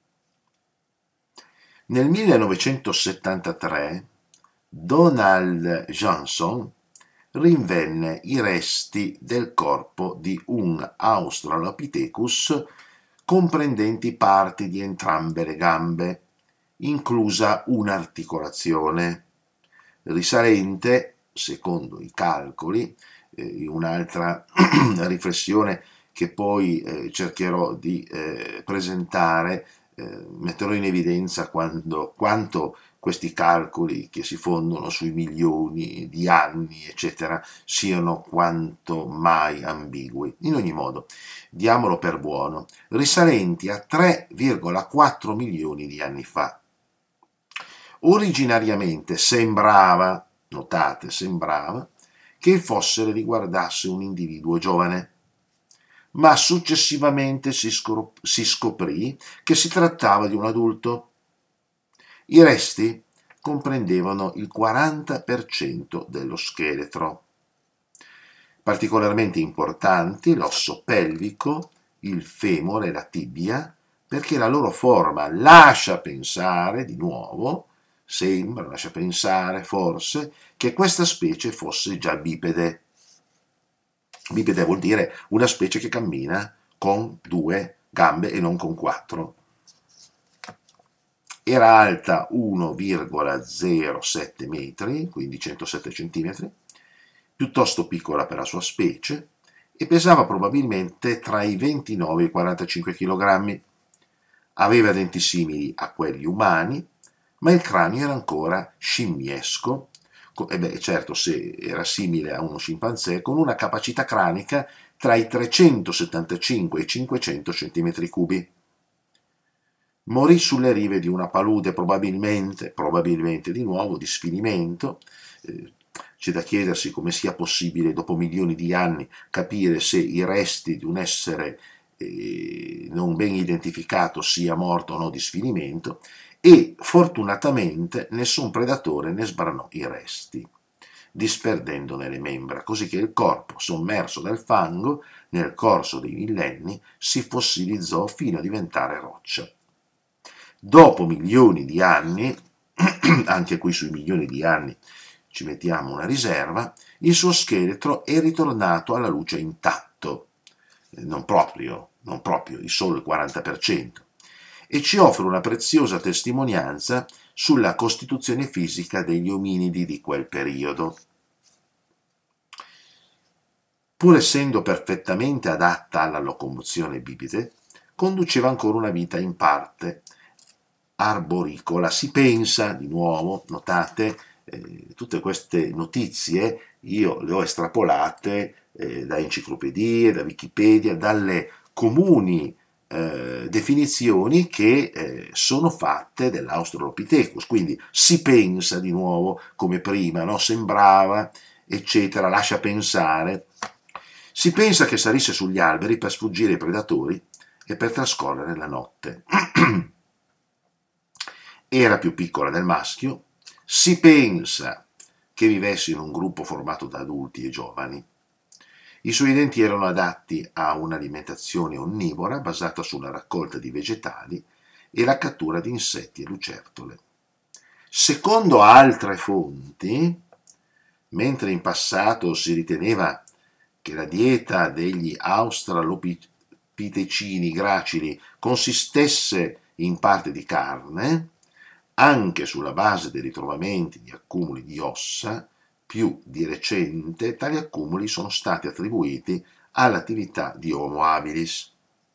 Nel 1973 Donald Johnson rinvenne i resti del corpo di un Australopithecus comprendenti parti di entrambe le gambe, inclusa un'articolazione, risalente, secondo i calcoli, un'altra riflessione che poi cercherò di presentare, metterò in evidenza quanto questi calcoli che si fondano sui milioni di anni, eccetera, siano quanto mai ambigui. In ogni modo, diamolo per buono, risalenti a 3,4 milioni di anni fa. Originariamente sembrava, notate, sembrava, che il fossile riguardasse un individuo giovane, ma successivamente si scoprì che si trattava di un adulto. I resti comprendevano il 40% dello scheletro. Particolarmente importanti l'osso pelvico, il femore e la tibia, perché la loro forma lascia pensare, di nuovo, lascia pensare forse, che questa specie fosse già bipede. Bipede vuol dire una specie che cammina con 2 gambe e non con 4. Era alta 1,07 metri, quindi 107 centimetri, piuttosto piccola per la sua specie, e pesava probabilmente tra i 29 e i 45 kg. Aveva denti simili a quelli umani, ma il cranio era ancora scimmiesco, certo, se era simile a uno scimpanzé, con una capacità cranica tra i 375 e i 500 cm3. Morì sulle rive di una palude, probabilmente di nuovo di sfinimento. C'è da chiedersi come sia possibile, dopo milioni di anni, capire se i resti di un essere non ben identificato sia morto o no di sfinimento, e fortunatamente nessun predatore ne sbranò i resti, disperdendone le membra, così che il corpo, sommerso dal fango, nel corso dei millenni si fossilizzò fino a diventare roccia. Dopo milioni di anni, anche qui sui milioni di anni ci mettiamo una riserva, il suo scheletro è ritornato alla luce intatto, non proprio, di solo il 40%, e ci offre una preziosa testimonianza sulla costituzione fisica degli ominidi di quel periodo. Pur essendo perfettamente adatta alla locomozione bipede, conduceva ancora una vita in parte arboricola. Si pensa, di nuovo, notate, tutte queste notizie io le ho estrapolate da enciclopedie, da Wikipedia, dalle comuni definizioni che sono fatte dell'Australopithecus. Quindi si pensa, di nuovo, come prima, no? Sembrava, eccetera, lascia pensare. Si pensa che salisse sugli alberi per sfuggire ai predatori e per trascorrere la notte. Era più piccola del maschio. Si pensa che vivesse in un gruppo formato da adulti e giovani. I suoi denti erano adatti a un'alimentazione onnivora basata sulla raccolta di vegetali e la cattura di insetti e lucertole. Secondo altre fonti, mentre in passato si riteneva che la dieta degli australopitecini gracili consistesse in parte di carne, anche sulla base dei ritrovamenti di accumuli di ossa, più di recente tali accumuli sono stati attribuiti all'attività di Homo habilis.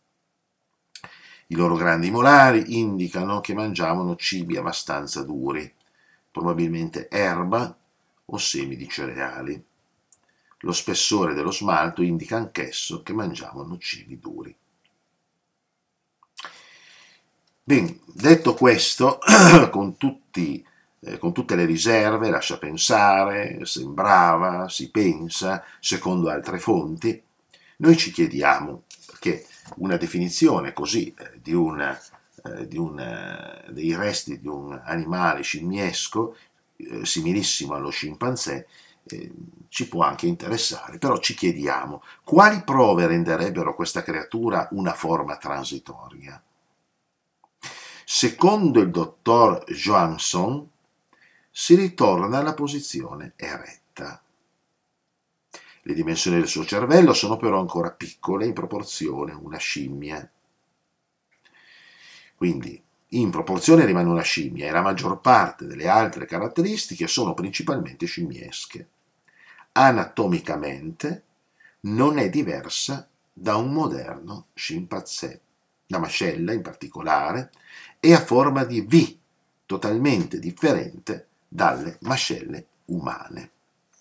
I loro grandi molari indicano che mangiavano cibi abbastanza duri, probabilmente erba o semi di cereali. Lo spessore dello smalto indica anch'esso che mangiavano cibi duri. Ben, detto questo, con tutte le riserve, lascia pensare, sembrava, si pensa, secondo altre fonti, noi ci chiediamo, perché una definizione così dei resti di un animale scimmiesco, similissimo allo scimpanzé, ci può anche interessare, però ci chiediamo quali prove renderebbero questa creatura una forma transitoria. Secondo il dottor Johansson si ritorna alla posizione eretta. Le dimensioni del suo cervello sono però ancora piccole in proporzione a una scimmia. Quindi in proporzione rimane una scimmia e la maggior parte delle altre caratteristiche sono principalmente scimmiesche. Anatomicamente non è diversa da un moderno scimpanzé. La mascella, in particolare, è a forma di V, totalmente differente dalle mascelle umane.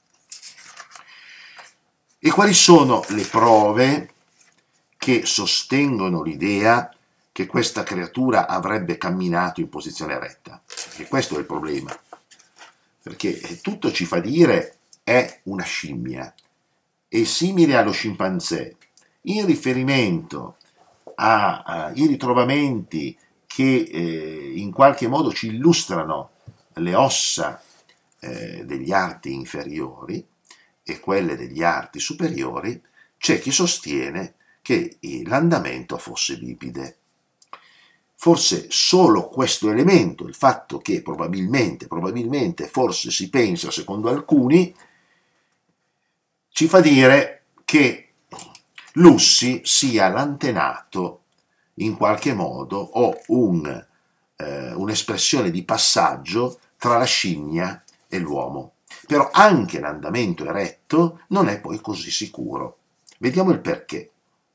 E quali sono le prove che sostengono l'idea che questa creatura avrebbe camminato in posizione eretta? E questo è il problema, perché tutto ci fa dire è una scimmia, è simile allo scimpanzé, in riferimento ai ritrovamenti che in qualche modo ci illustrano le ossa degli arti inferiori e quelle degli arti superiori. C'è chi sostiene che l'andamento fosse bipede. Forse solo questo elemento, il fatto che probabilmente, forse si pensa, secondo alcuni, ci fa dire che Lussi sia l'antenato in qualche modo o un'espressione di passaggio tra la scimmia e l'uomo. Però anche l'andamento eretto non è poi così sicuro. Vediamo il perché.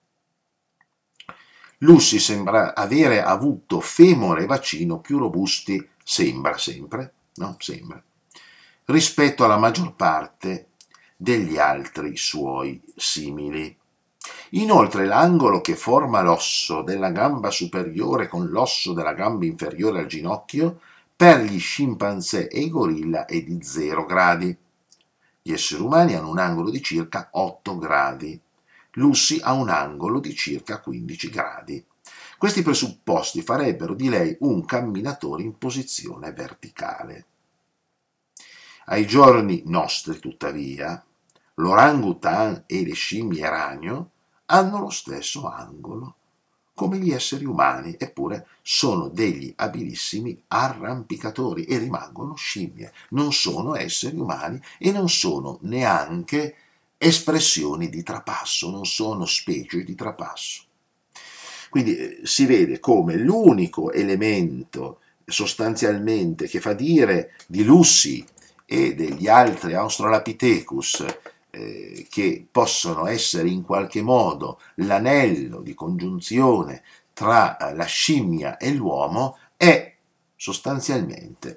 Lussi sembra avere avuto femore e bacino più robusti, sembra sempre, no? Sembra, rispetto alla maggior parte degli altri suoi simili. Inoltre l'angolo che forma l'osso della gamba superiore con l'osso della gamba inferiore al ginocchio per gli scimpanzé e i gorilla è di 0 gradi. Gli esseri umani hanno un angolo di circa 8 gradi. Lussi ha un angolo di circa 15 gradi. Questi presupposti farebbero di lei un camminatore in posizione verticale. Ai giorni nostri, tuttavia, l'orangutan e le scimmie ragno hanno lo stesso angolo, come gli esseri umani, eppure sono degli abilissimi arrampicatori e rimangono scimmie, non sono esseri umani e non sono neanche espressioni di trapasso, non sono specie di trapasso. Quindi si vede come l'unico elemento sostanzialmente che fa dire di Lucy e degli altri Australopithecus che possono essere in qualche modo l'anello di congiunzione tra la scimmia e l'uomo è sostanzialmente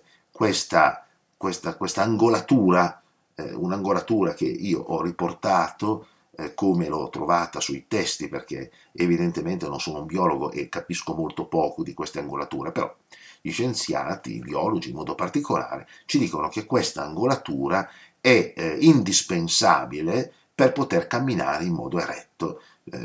questa angolatura, un'angolatura che io ho riportato come l'ho trovata sui testi, perché evidentemente non sono un biologo e capisco molto poco di queste angolature, però gli scienziati, i biologi in modo particolare, ci dicono che questa angolatura è indispensabile per poter camminare in modo eretto.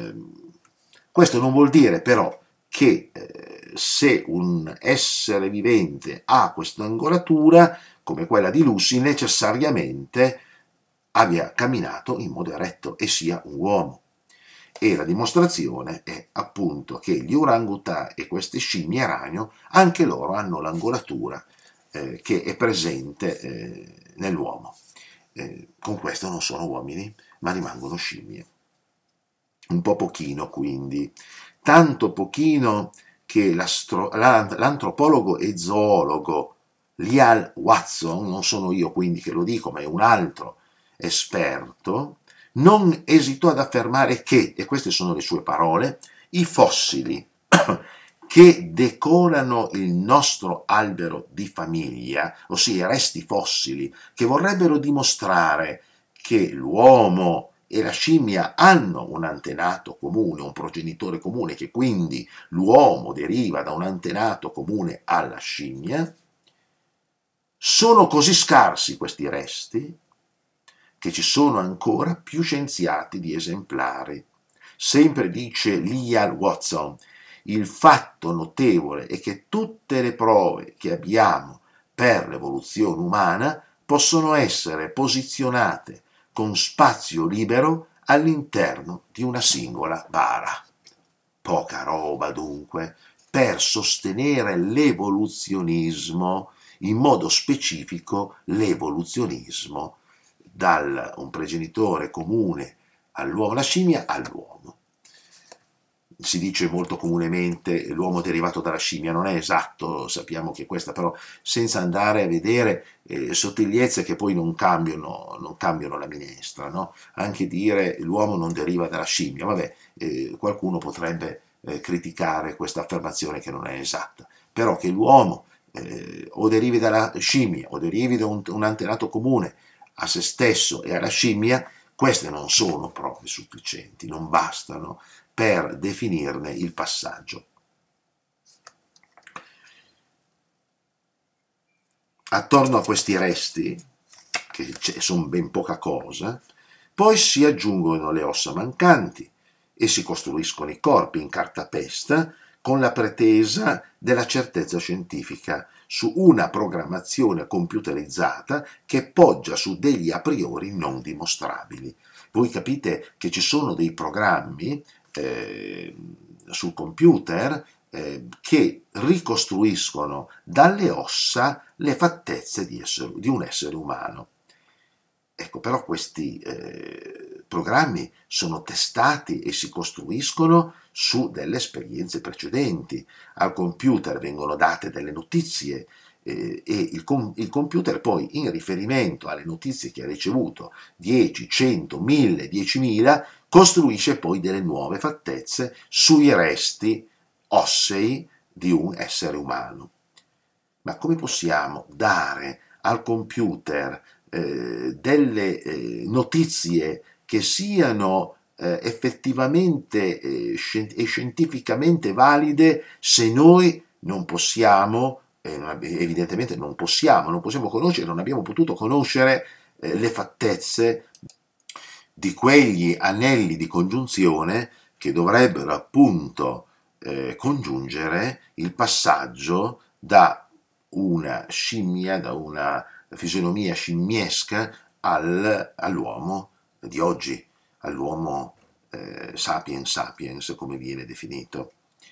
Questo non vuol dire però che se un essere vivente ha questa angolatura, come quella di Lucy, necessariamente abbia camminato in modo eretto e sia un uomo. E la dimostrazione è appunto che gli orangutà e queste scimmie ragno, anche loro hanno l'angolatura che è presente nell'uomo. Con questo non sono uomini, ma rimangono scimmie. Un po' pochino, quindi. Tanto pochino che l'antropologo e zoologo Lial Watson, non sono io quindi che lo dico, ma è un altro esperto, non esitò ad affermare che, e queste sono le sue parole, i fossili che decorano il nostro albero di famiglia, ossia i resti fossili, che vorrebbero dimostrare che l'uomo e la scimmia hanno un antenato comune, un progenitore comune, che quindi l'uomo deriva da un antenato comune alla scimmia, sono così scarsi questi resti che ci sono ancora più scienziati di esemplari. Sempre dice Lial Watson, il fatto notevole è che tutte le prove che abbiamo per l'evoluzione umana possono essere posizionate con spazio libero all'interno di una singola bara. Poca roba dunque per sostenere l'evoluzionismo, in modo specifico l'evoluzionismo da un progenitore comune all'uomo, la scimmia all'uomo. Si dice molto comunemente l'uomo derivato dalla scimmia, non è esatto, sappiamo che questa, però senza andare a vedere sottigliezze che poi non cambiano la minestra, no? Anche dire l'uomo non deriva dalla scimmia, vabbè, qualcuno potrebbe criticare questa affermazione che non è esatta, però che l'uomo o derivi dalla scimmia o derivi da un antenato comune a se stesso e alla scimmia, queste non sono prove sufficienti, non bastano per definirne il passaggio. Attorno a questi resti, che sono ben poca cosa, poi si aggiungono le ossa mancanti e si costruiscono i corpi in cartapesta con la pretesa della certezza scientifica su una programmazione computerizzata che poggia su degli a priori non dimostrabili. Voi capite che ci sono dei programmi sul computer che ricostruiscono dalle ossa le fattezze di un essere umano. Ecco, però questi programmi sono testati e si costruiscono su delle esperienze precedenti. Al computer vengono date delle notizie e il computer poi, in riferimento alle notizie che ha ricevuto, 10, 100, 1000, 10.000, costruisce poi delle nuove fattezze sui resti ossei di un essere umano. Ma come possiamo dare al computer delle notizie che siano effettivamente e scientificamente valide se noi non possiamo, evidentemente non possiamo conoscere, non abbiamo potuto conoscere le fattezze di quegli anelli di congiunzione che dovrebbero appunto congiungere il passaggio da una scimmia, da una fisionomia scimmiesca all'uomo di oggi, all'uomo sapiens sapiens come viene definito.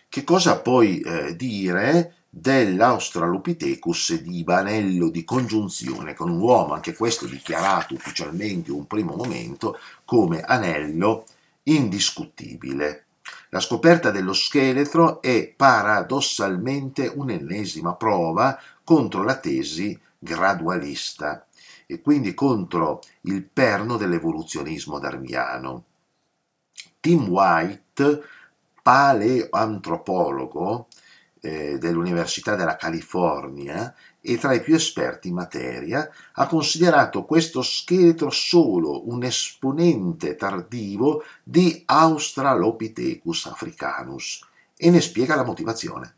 Che cosa puoi dire dell'Australopithecus sediba, anello di congiunzione con un uomo, anche questo dichiarato ufficialmente in un primo momento come anello indiscutibile? La scoperta dello scheletro è paradossalmente un'ennesima prova contro la tesi gradualista e quindi contro il perno dell'evoluzionismo darwiniano. Tim White, paleoantropologo dell'Università della California e tra i più esperti in materia, ha considerato questo scheletro solo un esponente tardivo di Australopithecus africanus e ne spiega la motivazione.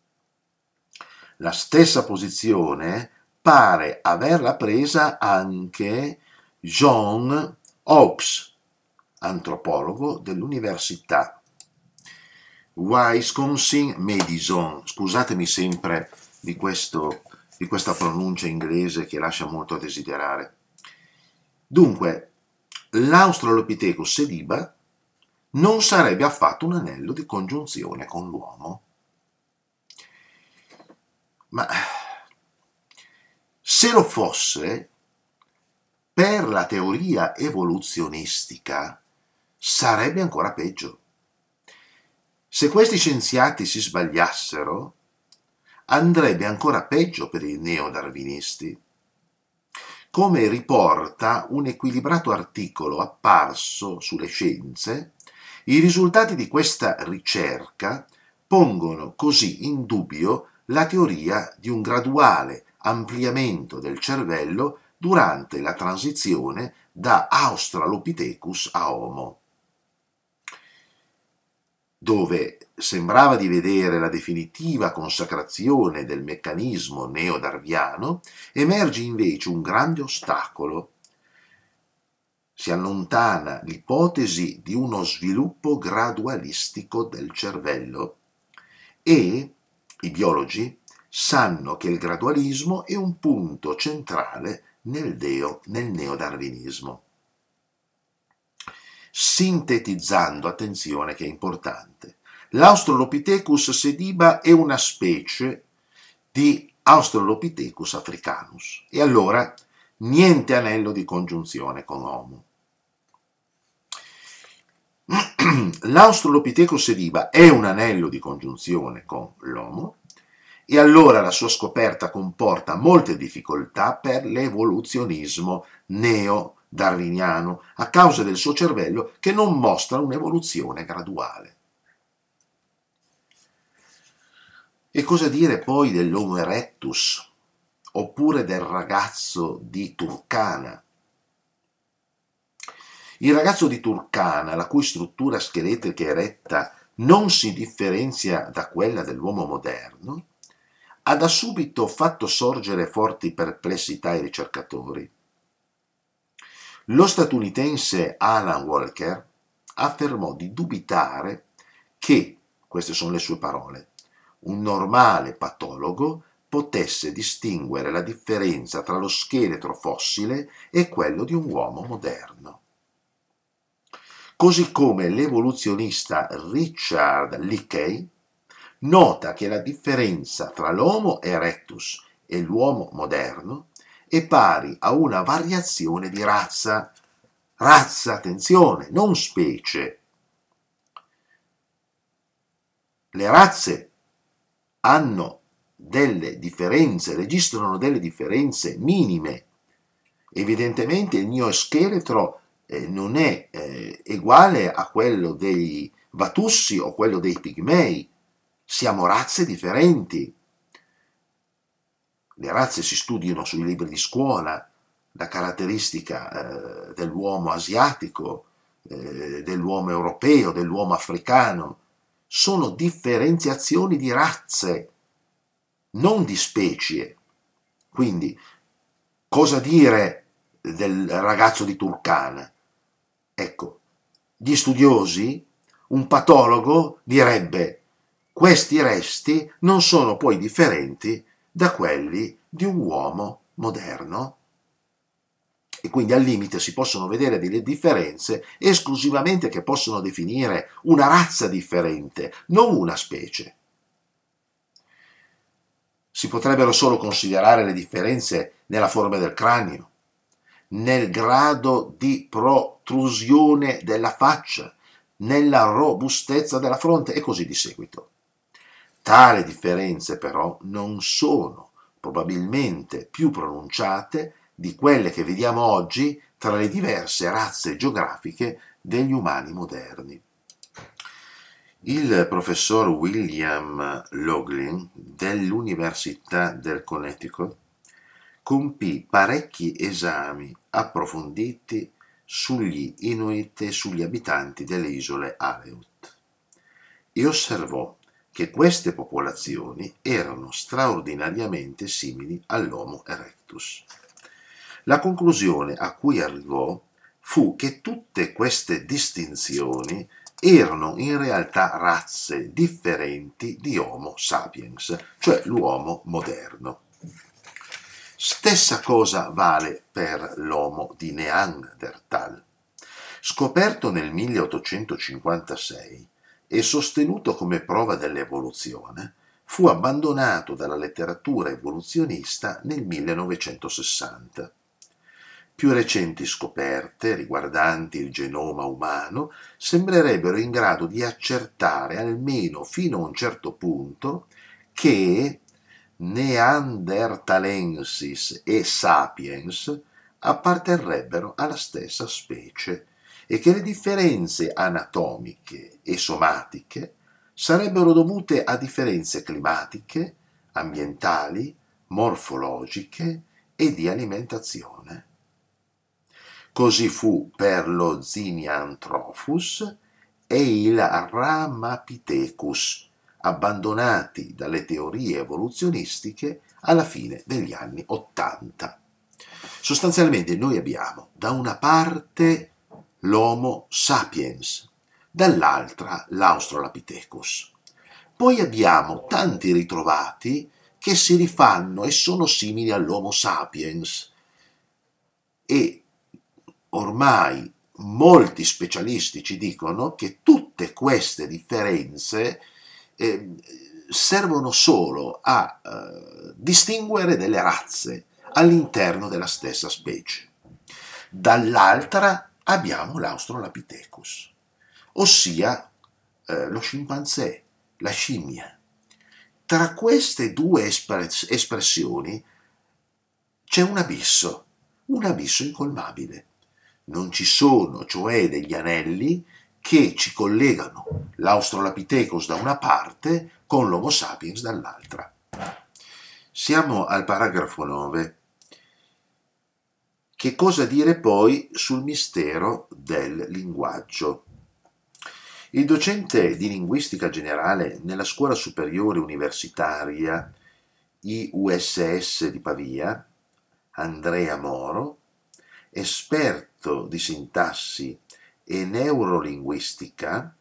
La stessa posizione pare averla presa anche John Oakes, antropologo dell'Università Wisconsin-Madison. Scusatemi sempre di questa pronuncia inglese che lascia molto a desiderare. Dunque, l'Australopithecus sediba non sarebbe affatto un anello di congiunzione con l'uomo. Ma se lo fosse, per la teoria evoluzionistica sarebbe ancora peggio. Se questi scienziati si sbagliassero, andrebbe ancora peggio per i neodarwinisti. Come riporta un equilibrato articolo apparso sulle Scienze, i risultati di questa ricerca pongono così in dubbio la teoria di un graduale ampliamento del cervello durante la transizione da Australopithecus a Homo, dove sembrava di vedere la definitiva consacrazione del meccanismo neodarwiniano, emerge invece un grande ostacolo. Si allontana l'ipotesi di uno sviluppo gradualistico del cervello e i biologi sanno che il gradualismo è un punto centrale nel neodarwinismo. Sintetizzando, attenzione che è importante, l'Australopithecus sediba è una specie di Australopithecus africanus e allora niente anello di congiunzione con Homo. L'Australopithecus sediba è un anello di congiunzione con l'Homo e allora la sua scoperta comporta molte difficoltà per l'evoluzionismo neo-darwiniano a causa del suo cervello che non mostra un'evoluzione graduale. E cosa dire poi dell'Homo erectus oppure del ragazzo di Turkana? Il ragazzo di Turkana, la cui struttura scheletrica eretta non si differenzia da quella dell'uomo moderno, ha da subito fatto sorgere forti perplessità ai ricercatori. Lo statunitense Alan Walker affermò di dubitare che, queste sono le sue parole, un normale patologo potesse distinguere la differenza tra lo scheletro fossile e quello di un uomo moderno. Così come l'evoluzionista Richard Leakey nota che la differenza tra l'Homo erectus e l'uomo moderno è pari a una variazione di razza. Razza, attenzione, non specie. Le razze hanno delle differenze, registrano delle differenze minime. Evidentemente il mio scheletro non è uguale a quello dei Vatussi o quello dei Pigmei. Siamo razze differenti. Le razze si studiano sui libri di scuola, la caratteristica dell'uomo asiatico, dell'uomo europeo, dell'uomo africano. Sono differenziazioni di razze, non di specie. Quindi, cosa dire del ragazzo di Turkana? Ecco, gli studiosi, un patologo direbbe: questi resti non sono poi differenti da quelli di un uomo moderno. e quindi al limite si possono vedere delle differenze esclusivamente che possono definire una razza differente, non una specie. Si potrebbero solo considerare le differenze nella forma del cranio, nel grado di protrusione della faccia, nella robustezza della fronte e così di seguito. Tali differenze però non sono probabilmente più pronunciate di quelle che vediamo oggi tra le diverse razze geografiche degli umani moderni. Il professor William Loughlin dell'Università del Connecticut compì parecchi esami approfonditi sugli Inuit e sugli abitanti delle isole Aleut e osservò che queste popolazioni erano straordinariamente simili all'Homo erectus. La conclusione a cui arrivò fu che tutte queste distinzioni erano in realtà razze differenti di Homo sapiens, cioè l'uomo moderno. Stessa cosa vale per l'uomo di Neanderthal. Scoperto nel 1856 e sostenuto come prova dell'evoluzione, fu abbandonato dalla letteratura evoluzionista nel 1960. Più recenti scoperte riguardanti il genoma umano sembrerebbero in grado di accertare almeno fino a un certo punto che Neanderthalensis e Sapiens apparterrebbero alla stessa specie e che le differenze anatomiche e somatiche sarebbero dovute a differenze climatiche, ambientali, morfologiche e di alimentazione. Così fu per lo Zinjanthropus e il Ramapithecus, abbandonati dalle teorie evoluzionistiche alla fine degli anni '80. Sostanzialmente noi abbiamo da una parte l'Homo sapiens, dall'altra l'Australopithecus. Poi abbiamo tanti ritrovati che si rifanno e sono simili all'Homo sapiens e ormai molti specialisti ci dicono che tutte queste differenze servono solo a distinguere delle razze all'interno della stessa specie. Dall'altra abbiamo l'Australopithecus, ossia lo scimpanzé, la scimmia. Tra queste due espressioni c'è un abisso incolmabile. Non ci sono, cioè, degli anelli che ci collegano l'Australopithecus da una parte con l'Homo sapiens dall'altra. Siamo al paragrafo 9. Che cosa dire poi sul mistero del linguaggio? Il docente di linguistica generale nella scuola superiore universitaria IUSS di Pavia, Andrea Moro, esperto di sintassi e neurolinguistica,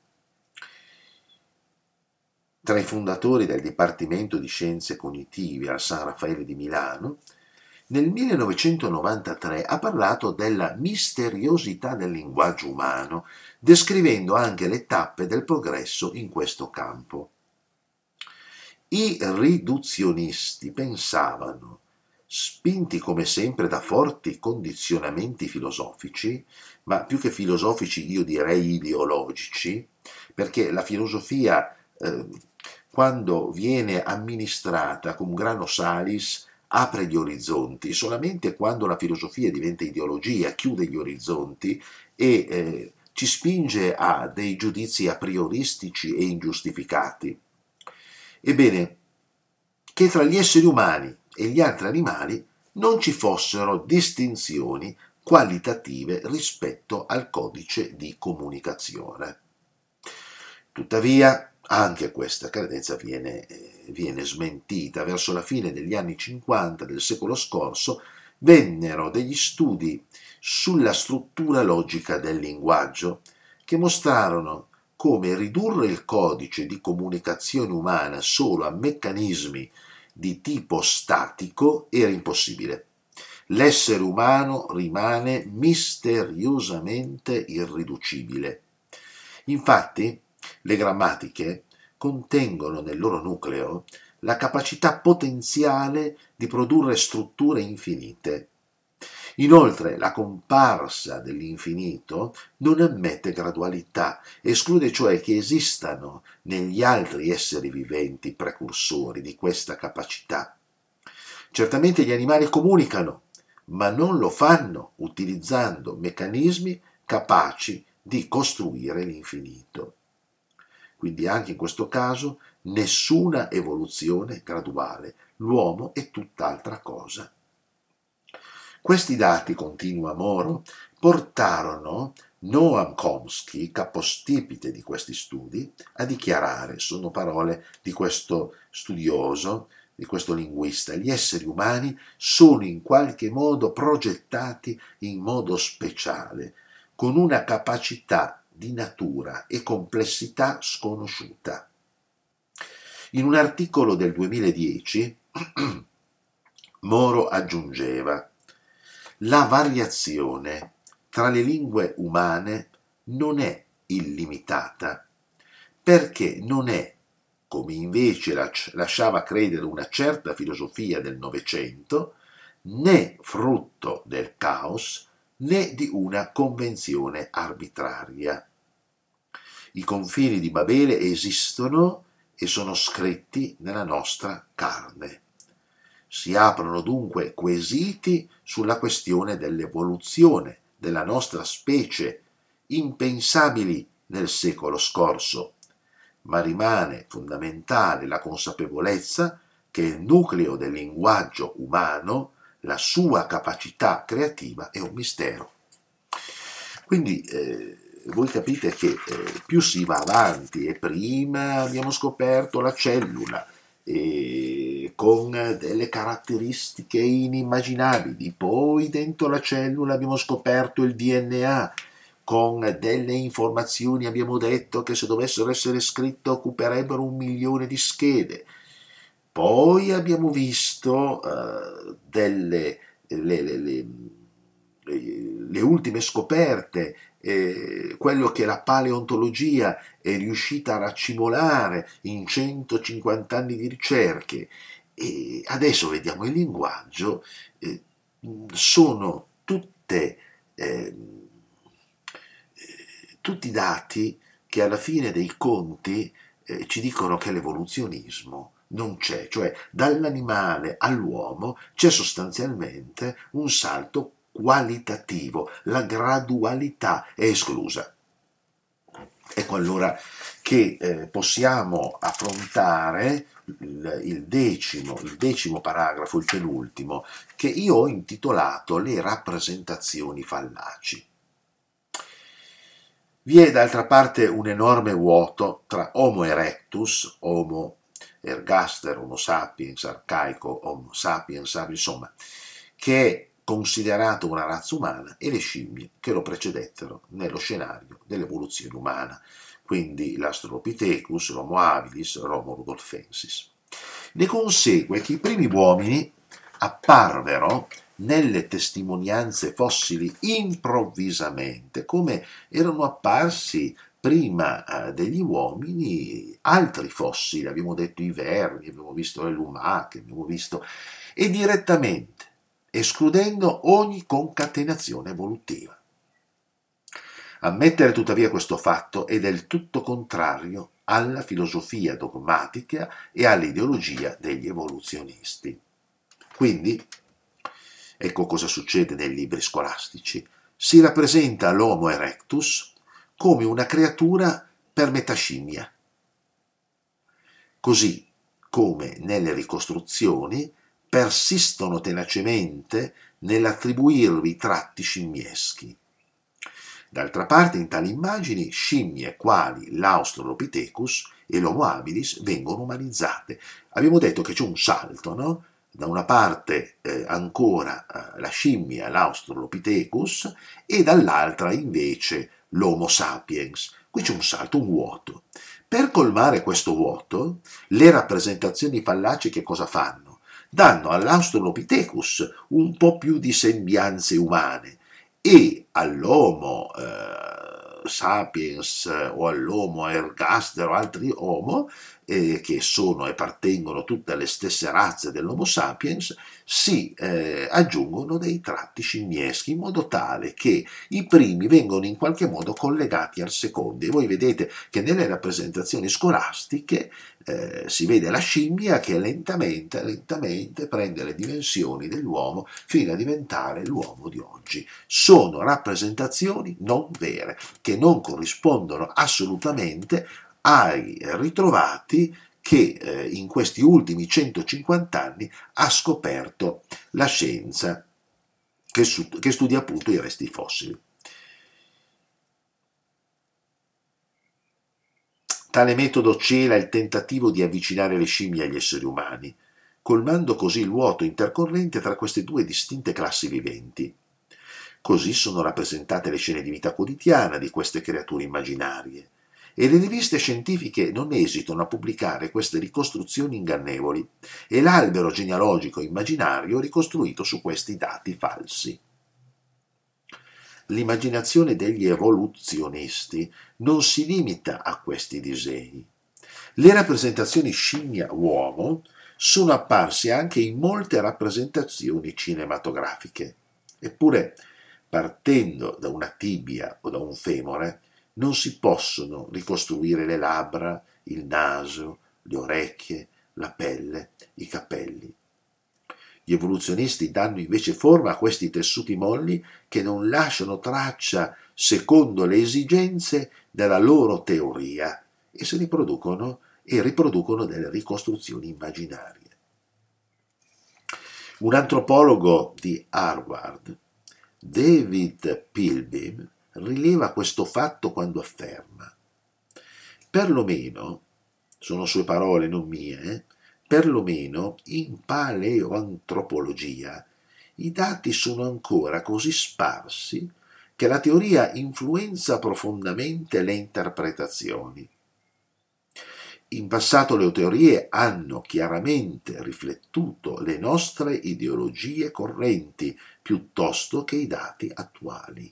tra i fondatori del Dipartimento di Scienze Cognitive al San Raffaele di Milano, nel 1993 ha parlato della misteriosità del linguaggio umano, descrivendo anche le tappe del progresso in questo campo. I riduzionisti pensavano, spinti come sempre da forti condizionamenti filosofici, ma più che filosofici io direi ideologici, perché la filosofia quando viene amministrata cum grano salis apre gli orizzonti, solamente quando la filosofia diventa ideologia chiude gli orizzonti e ci spinge a dei giudizi a prioristici e ingiustificati. Ebbene, che tra gli esseri umani e gli altri animali non ci fossero distinzioni qualitative rispetto al codice di comunicazione. Tuttavia, anche questa credenza viene smentita. Verso la fine degli anni 50 del secolo scorso vennero degli studi sulla struttura logica del linguaggio che mostrarono come ridurre il codice di comunicazione umana solo a meccanismi di tipo statico era impossibile. l'essere umano rimane misteriosamente irriducibile. Infatti, le grammatiche contengono nel loro nucleo la capacità potenziale di produrre strutture infinite. Inoltre, la comparsa dell'infinito non ammette gradualità, esclude cioè che esistano negli altri esseri viventi precursori di questa capacità. Certamente gli animali comunicano, ma non lo fanno utilizzando meccanismi capaci di costruire l'infinito. Quindi anche in questo caso nessuna evoluzione graduale, l'uomo è tutt'altra cosa. Questi dati, continua Moro, portarono Noam Chomsky, capostipite di questi studi, a dichiarare, sono parole di questo studioso, di questo linguista, gli esseri umani sono in qualche modo progettati in modo speciale, con una capacità di natura e complessità sconosciuta. In un articolo del 2010 Moro aggiungeva: la variazione tra le lingue umane non è illimitata, perché non è, come invece lasciava credere una certa filosofia del Novecento, né frutto del caos né di una convenzione arbitraria. I confini di Babele esistono e sono scritti nella nostra carne. Si aprono dunque quesiti sulla questione dell'evoluzione della nostra specie, impensabili nel secolo scorso, ma rimane fondamentale la consapevolezza che il nucleo del linguaggio umano, la sua capacità creativa, è un mistero. Quindi voi capite che più si va avanti e prima abbiamo scoperto la cellula, con delle caratteristiche inimmaginabili, poi dentro la cellula abbiamo scoperto il DNA, con delle informazioni abbiamo detto che se dovessero essere scritte occuperebbero 1 milione di schede, poi abbiamo visto le ultime scoperte, quello che la paleontologia è riuscita a raccimolare in 150 anni di ricerche, e adesso vediamo il linguaggio, sono tutti dati che alla fine dei conti ci dicono che l'evoluzionismo non c'è, cioè dall'animale all'uomo c'è sostanzialmente un salto qualitativo, la gradualità è esclusa. Ecco allora che possiamo affrontare il decimo paragrafo, il penultimo, che io ho intitolato Le rappresentazioni fallaci. Vi è d'altra parte un enorme vuoto tra Homo erectus, Homo ergaster, Homo sapiens arcaico, Homo sapiens insomma, che è considerato una razza umana, e le scimmie che lo precedettero nello scenario dell'evoluzione umana, quindi l'Australopithecus, l'Homo habilis, l'Homo rudolfensis. Ne consegue che i primi uomini apparvero nelle testimonianze fossili improvvisamente, come erano apparsi prima degli uomini altri fossili, abbiamo detto i vermi, abbiamo visto le lumache, abbiamo visto, e direttamente, escludendo ogni concatenazione evolutiva. Ammettere tuttavia questo fatto è del tutto contrario alla filosofia dogmatica e all'ideologia degli evoluzionisti. Quindi, ecco cosa succede nei libri scolastici. Si rappresenta l'Homo erectus come una creatura per metà scimmia, così come nelle ricostruzioni persistono tenacemente nell'attribuirvi tratti scimmieschi. D'altra parte, in tali immagini, scimmie quali l'Australopithecus e l'Homo habilis vengono umanizzate. Abbiamo detto che c'è un salto, no? Da una parte ancora la scimmia, l'Australopithecus, e dall'altra invece l'Homo sapiens. Qui c'è un salto, un vuoto. Per colmare questo vuoto, le rappresentazioni fallaci che cosa fanno? danno all'Australopithecus un po' più di sembianze umane e all'Homo sapiens o all'Homo ergaster o altri Homo che sono e appartengono tutte alle stesse razze dell'Homo sapiens, si aggiungono dei tratti scimmieschi in modo tale che i primi vengono in qualche modo collegati al secondo. E voi vedete che nelle rappresentazioni scolastiche si vede la scimmia che lentamente prende le dimensioni dell'uomo fino a diventare l'uomo di oggi. Sono rappresentazioni non vere, che non corrispondono assolutamente ai ritrovati che in questi ultimi 150 anni ha scoperto la scienza che studia appunto i resti fossili. Tale metodo cela il tentativo di avvicinare le scimmie agli esseri umani, colmando così il vuoto intercorrente tra queste due distinte classi viventi. Così sono rappresentate le scene di vita quotidiana di queste creature immaginarie, e le riviste scientifiche non esitano a pubblicare queste ricostruzioni ingannevoli e l'albero genealogico immaginario ricostruito su questi dati falsi. L'immaginazione degli evoluzionisti non si limita a questi disegni. Le rappresentazioni scimmia-uomo sono apparse anche in molte rappresentazioni cinematografiche. Eppure, partendo da una tibia o da un femore, non si possono ricostruire le labbra, il naso, le orecchie, la pelle, i capelli. Gli evoluzionisti danno invece forma a questi tessuti molli che non lasciano traccia secondo le esigenze della loro teoria e riproducono delle ricostruzioni immaginarie. Un antropologo di Harvard, David Pilbeam, rileva questo fatto quando afferma: perlomeno, sono sue parole non mie, perlomeno in paleoantropologia i dati sono ancora così sparsi che la teoria influenza profondamente le interpretazioni. In passato le teorie hanno chiaramente riflettuto le nostre ideologie correnti piuttosto che i dati attuali.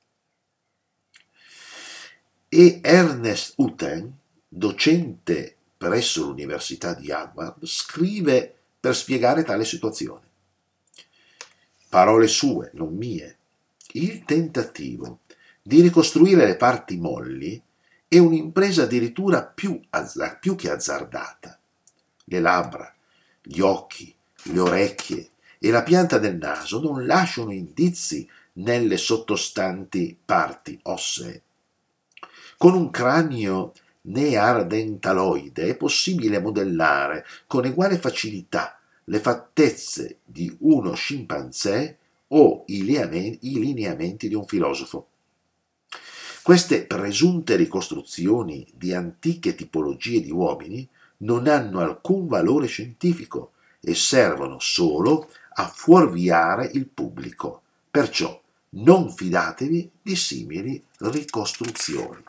E Ernest Uten, docente presso l'Università di Harvard, scrive per spiegare tale situazione. Parole sue, non mie. Il tentativo di ricostruire le parti molli è un'impresa addirittura più che azzardata. Le labbra, gli occhi, le orecchie e la pianta del naso non lasciano indizi nelle sottostanti parti ossee. Con un cranio neandertaloide è possibile modellare con uguale facilità le fattezze di uno scimpanzé o i lineamenti di un filosofo. Queste presunte ricostruzioni di antiche tipologie di uomini non hanno alcun valore scientifico e servono solo a fuorviare il pubblico. Perciò non fidatevi di simili ricostruzioni.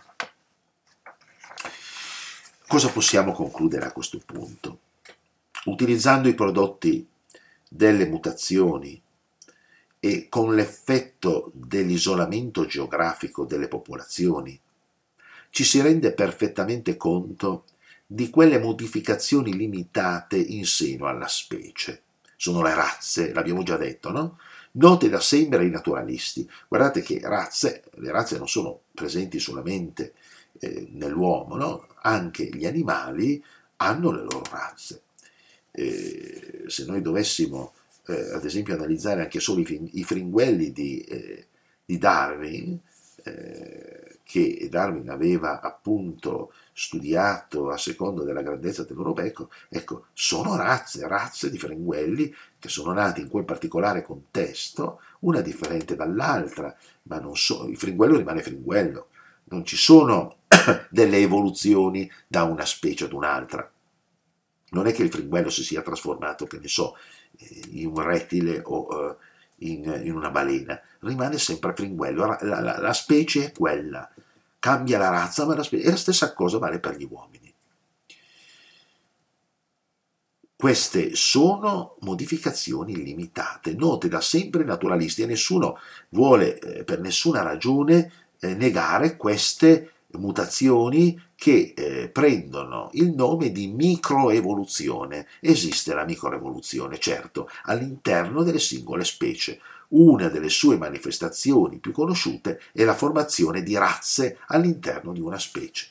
Cosa possiamo concludere a questo punto? Utilizzando i prodotti delle mutazioni e con l'effetto dell'isolamento geografico delle popolazioni, ci si rende perfettamente conto di quelle modificazioni limitate in seno alla specie. Sono le razze, l'abbiamo già detto, no? Note da sempre ai naturalisti. Guardate che le razze non sono presenti solamente nell'uomo, no? Anche gli animali hanno le loro razze. Se noi dovessimo ad esempio analizzare anche solo i fringuelli di Darwin, che Darwin aveva appunto studiato a seconda della grandezza del loro becco, ecco, sono razze di fringuelli che sono nati in quel particolare contesto, una differente dall'altra, ma non so, il fringuello rimane fringuello, non ci sono delle evoluzioni da una specie ad un'altra. Non è che il fringuello si sia trasformato, che ne so, in un rettile o in una balena, rimane sempre fringuello, la specie è quella, cambia la razza, ma e la stessa cosa vale per gli uomini. Queste sono modificazioni limitate, note da sempre i naturalisti, e nessuno vuole per nessuna ragione negare queste mutazioni che prendono il nome di microevoluzione. Esiste la microevoluzione, certo, all'interno delle singole specie. Una delle sue manifestazioni più conosciute è la formazione di razze all'interno di una specie.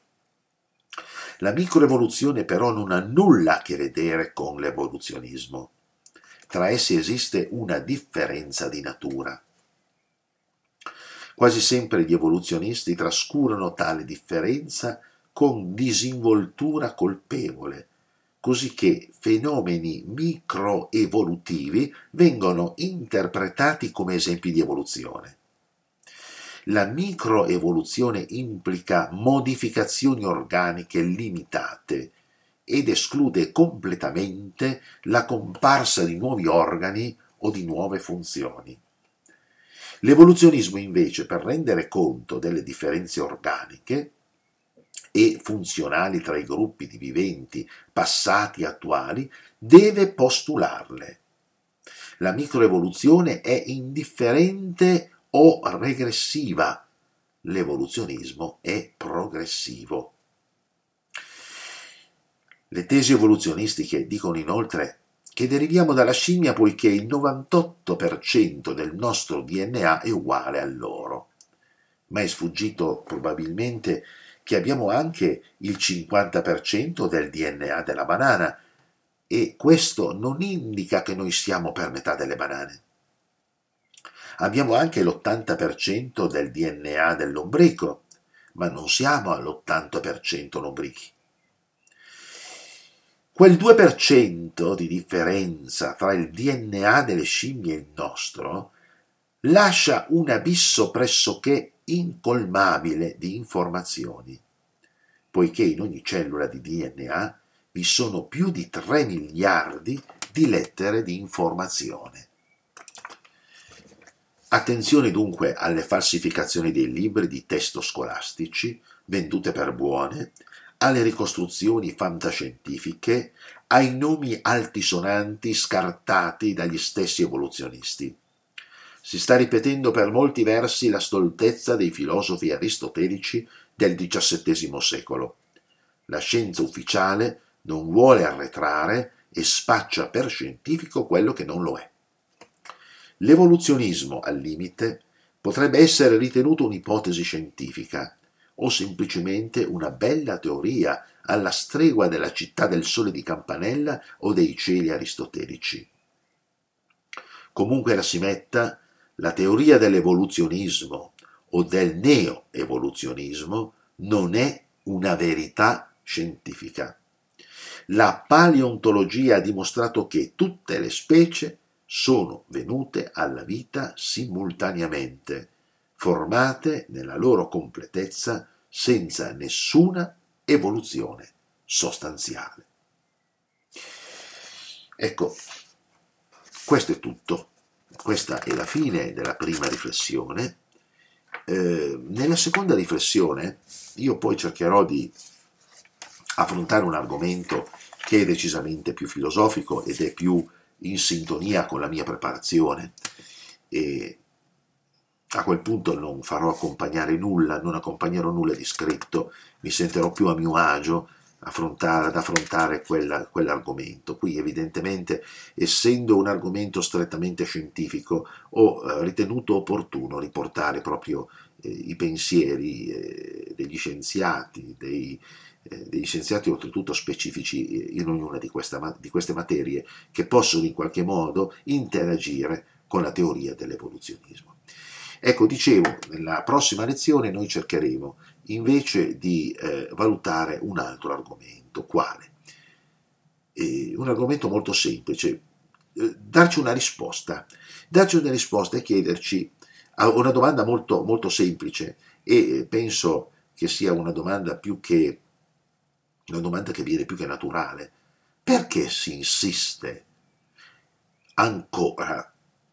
La microevoluzione però non ha nulla a che vedere con l'evoluzionismo. Tra essi esiste una differenza di natura. Quasi sempre gli evoluzionisti trascurano tale differenza con disinvoltura colpevole, così che fenomeni microevolutivi vengono interpretati come esempi di evoluzione. La microevoluzione implica modificazioni organiche limitate ed esclude completamente la comparsa di nuovi organi o di nuove funzioni. L'evoluzionismo invece, per rendere conto delle differenze organiche e funzionali tra i gruppi di viventi passati e attuali, deve postularle. La microevoluzione è indifferente o regressiva, l'evoluzionismo è progressivo. Le tesi evoluzionistiche dicono inoltre che deriviamo dalla scimmia poiché il 98% del nostro DNA è uguale al loro. Ma è sfuggito probabilmente che abbiamo anche il 50% del DNA della banana, e questo non indica che noi siamo per metà delle banane. Abbiamo anche l'80% del DNA del lombrico, ma non siamo all'80% lombrichi. Quel 2% di differenza tra il DNA delle scimmie e il nostro lascia un abisso pressoché incolmabile di informazioni, poiché in ogni cellula di DNA vi sono più di 3 miliardi di lettere di informazione. Attenzione dunque alle falsificazioni dei libri di testo scolastici, vendute per buone, alle ricostruzioni fantascientifiche, ai nomi altisonanti scartati dagli stessi evoluzionisti. Si sta ripetendo per molti versi la stoltezza dei filosofi aristotelici del XVII secolo. La scienza ufficiale non vuole arretrare e spaccia per scientifico quello che non lo è. L'evoluzionismo, al limite, potrebbe essere ritenuto un'ipotesi scientifica o semplicemente una bella teoria alla stregua della città del sole di Campanella o dei cieli aristotelici. Comunque la si metta, la teoria dell'evoluzionismo o del neo-evoluzionismo non è una verità scientifica. La paleontologia ha dimostrato che tutte le specie sono venute alla vita simultaneamente, formate nella loro completezza senza nessuna evoluzione sostanziale. Ecco, questo è tutto. Questa è la fine della prima riflessione. Nella seconda riflessione io poi cercherò di affrontare un argomento che è decisamente più filosofico ed è più in sintonia con la mia preparazione, e a quel punto non farò accompagnare nulla, non accompagnerò nulla di scritto, mi sentirò più a mio agio ad affrontare quell'argomento. Qui evidentemente, essendo un argomento strettamente scientifico, ho ritenuto opportuno riportare proprio i pensieri degli scienziati, degli scienziati oltretutto specifici in ognuna di queste materie, che possono in qualche modo interagire con la teoria dell'evoluzionismo. Ecco, dicevo, nella prossima lezione noi cercheremo invece di valutare un altro argomento. Quale? Un argomento molto semplice, darci una risposta e chiederci a una domanda molto, molto semplice, e penso che sia una domanda che viene più che naturale. Perché si insiste ancora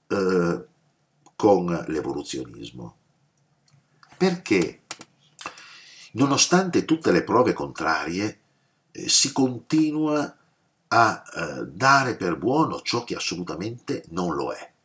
con l'evoluzionismo? Perché, nonostante tutte le prove contrarie, si continua a dare per buono ciò che assolutamente non lo è?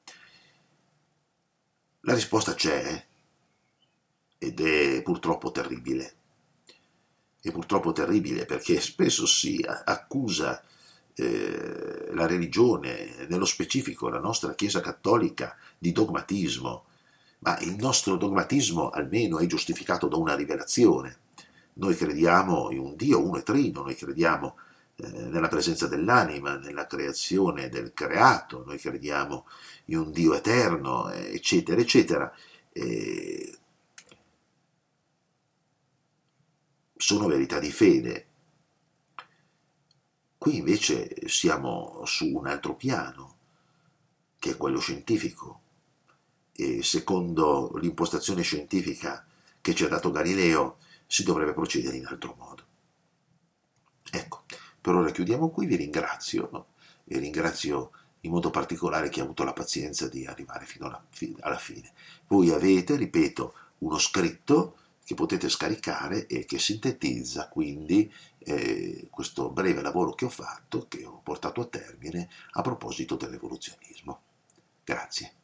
La risposta c'è ed è purtroppo terribile. È purtroppo terribile perché spesso si accusa la religione, nello specifico la nostra Chiesa Cattolica, di dogmatismo, ma il nostro dogmatismo almeno è giustificato da una rivelazione. Noi crediamo in un Dio uno e trino, noi crediamo nella presenza dell'anima, nella creazione del creato, noi crediamo in un Dio eterno, eccetera, eccetera. Eh, sono verità di fede. Qui invece siamo su un altro piano, che è quello scientifico, e secondo l'impostazione scientifica che ci ha dato Galileo si dovrebbe procedere in altro modo. Ecco, per ora chiudiamo qui, vi ringrazio, no? E ringrazio in modo particolare chi ha avuto la pazienza di arrivare fino alla fine. Voi avete, ripeto, uno scritto che potete scaricare e che sintetizza quindi questo breve lavoro che ho fatto, che ho portato a termine a proposito dell'evoluzionismo. Grazie.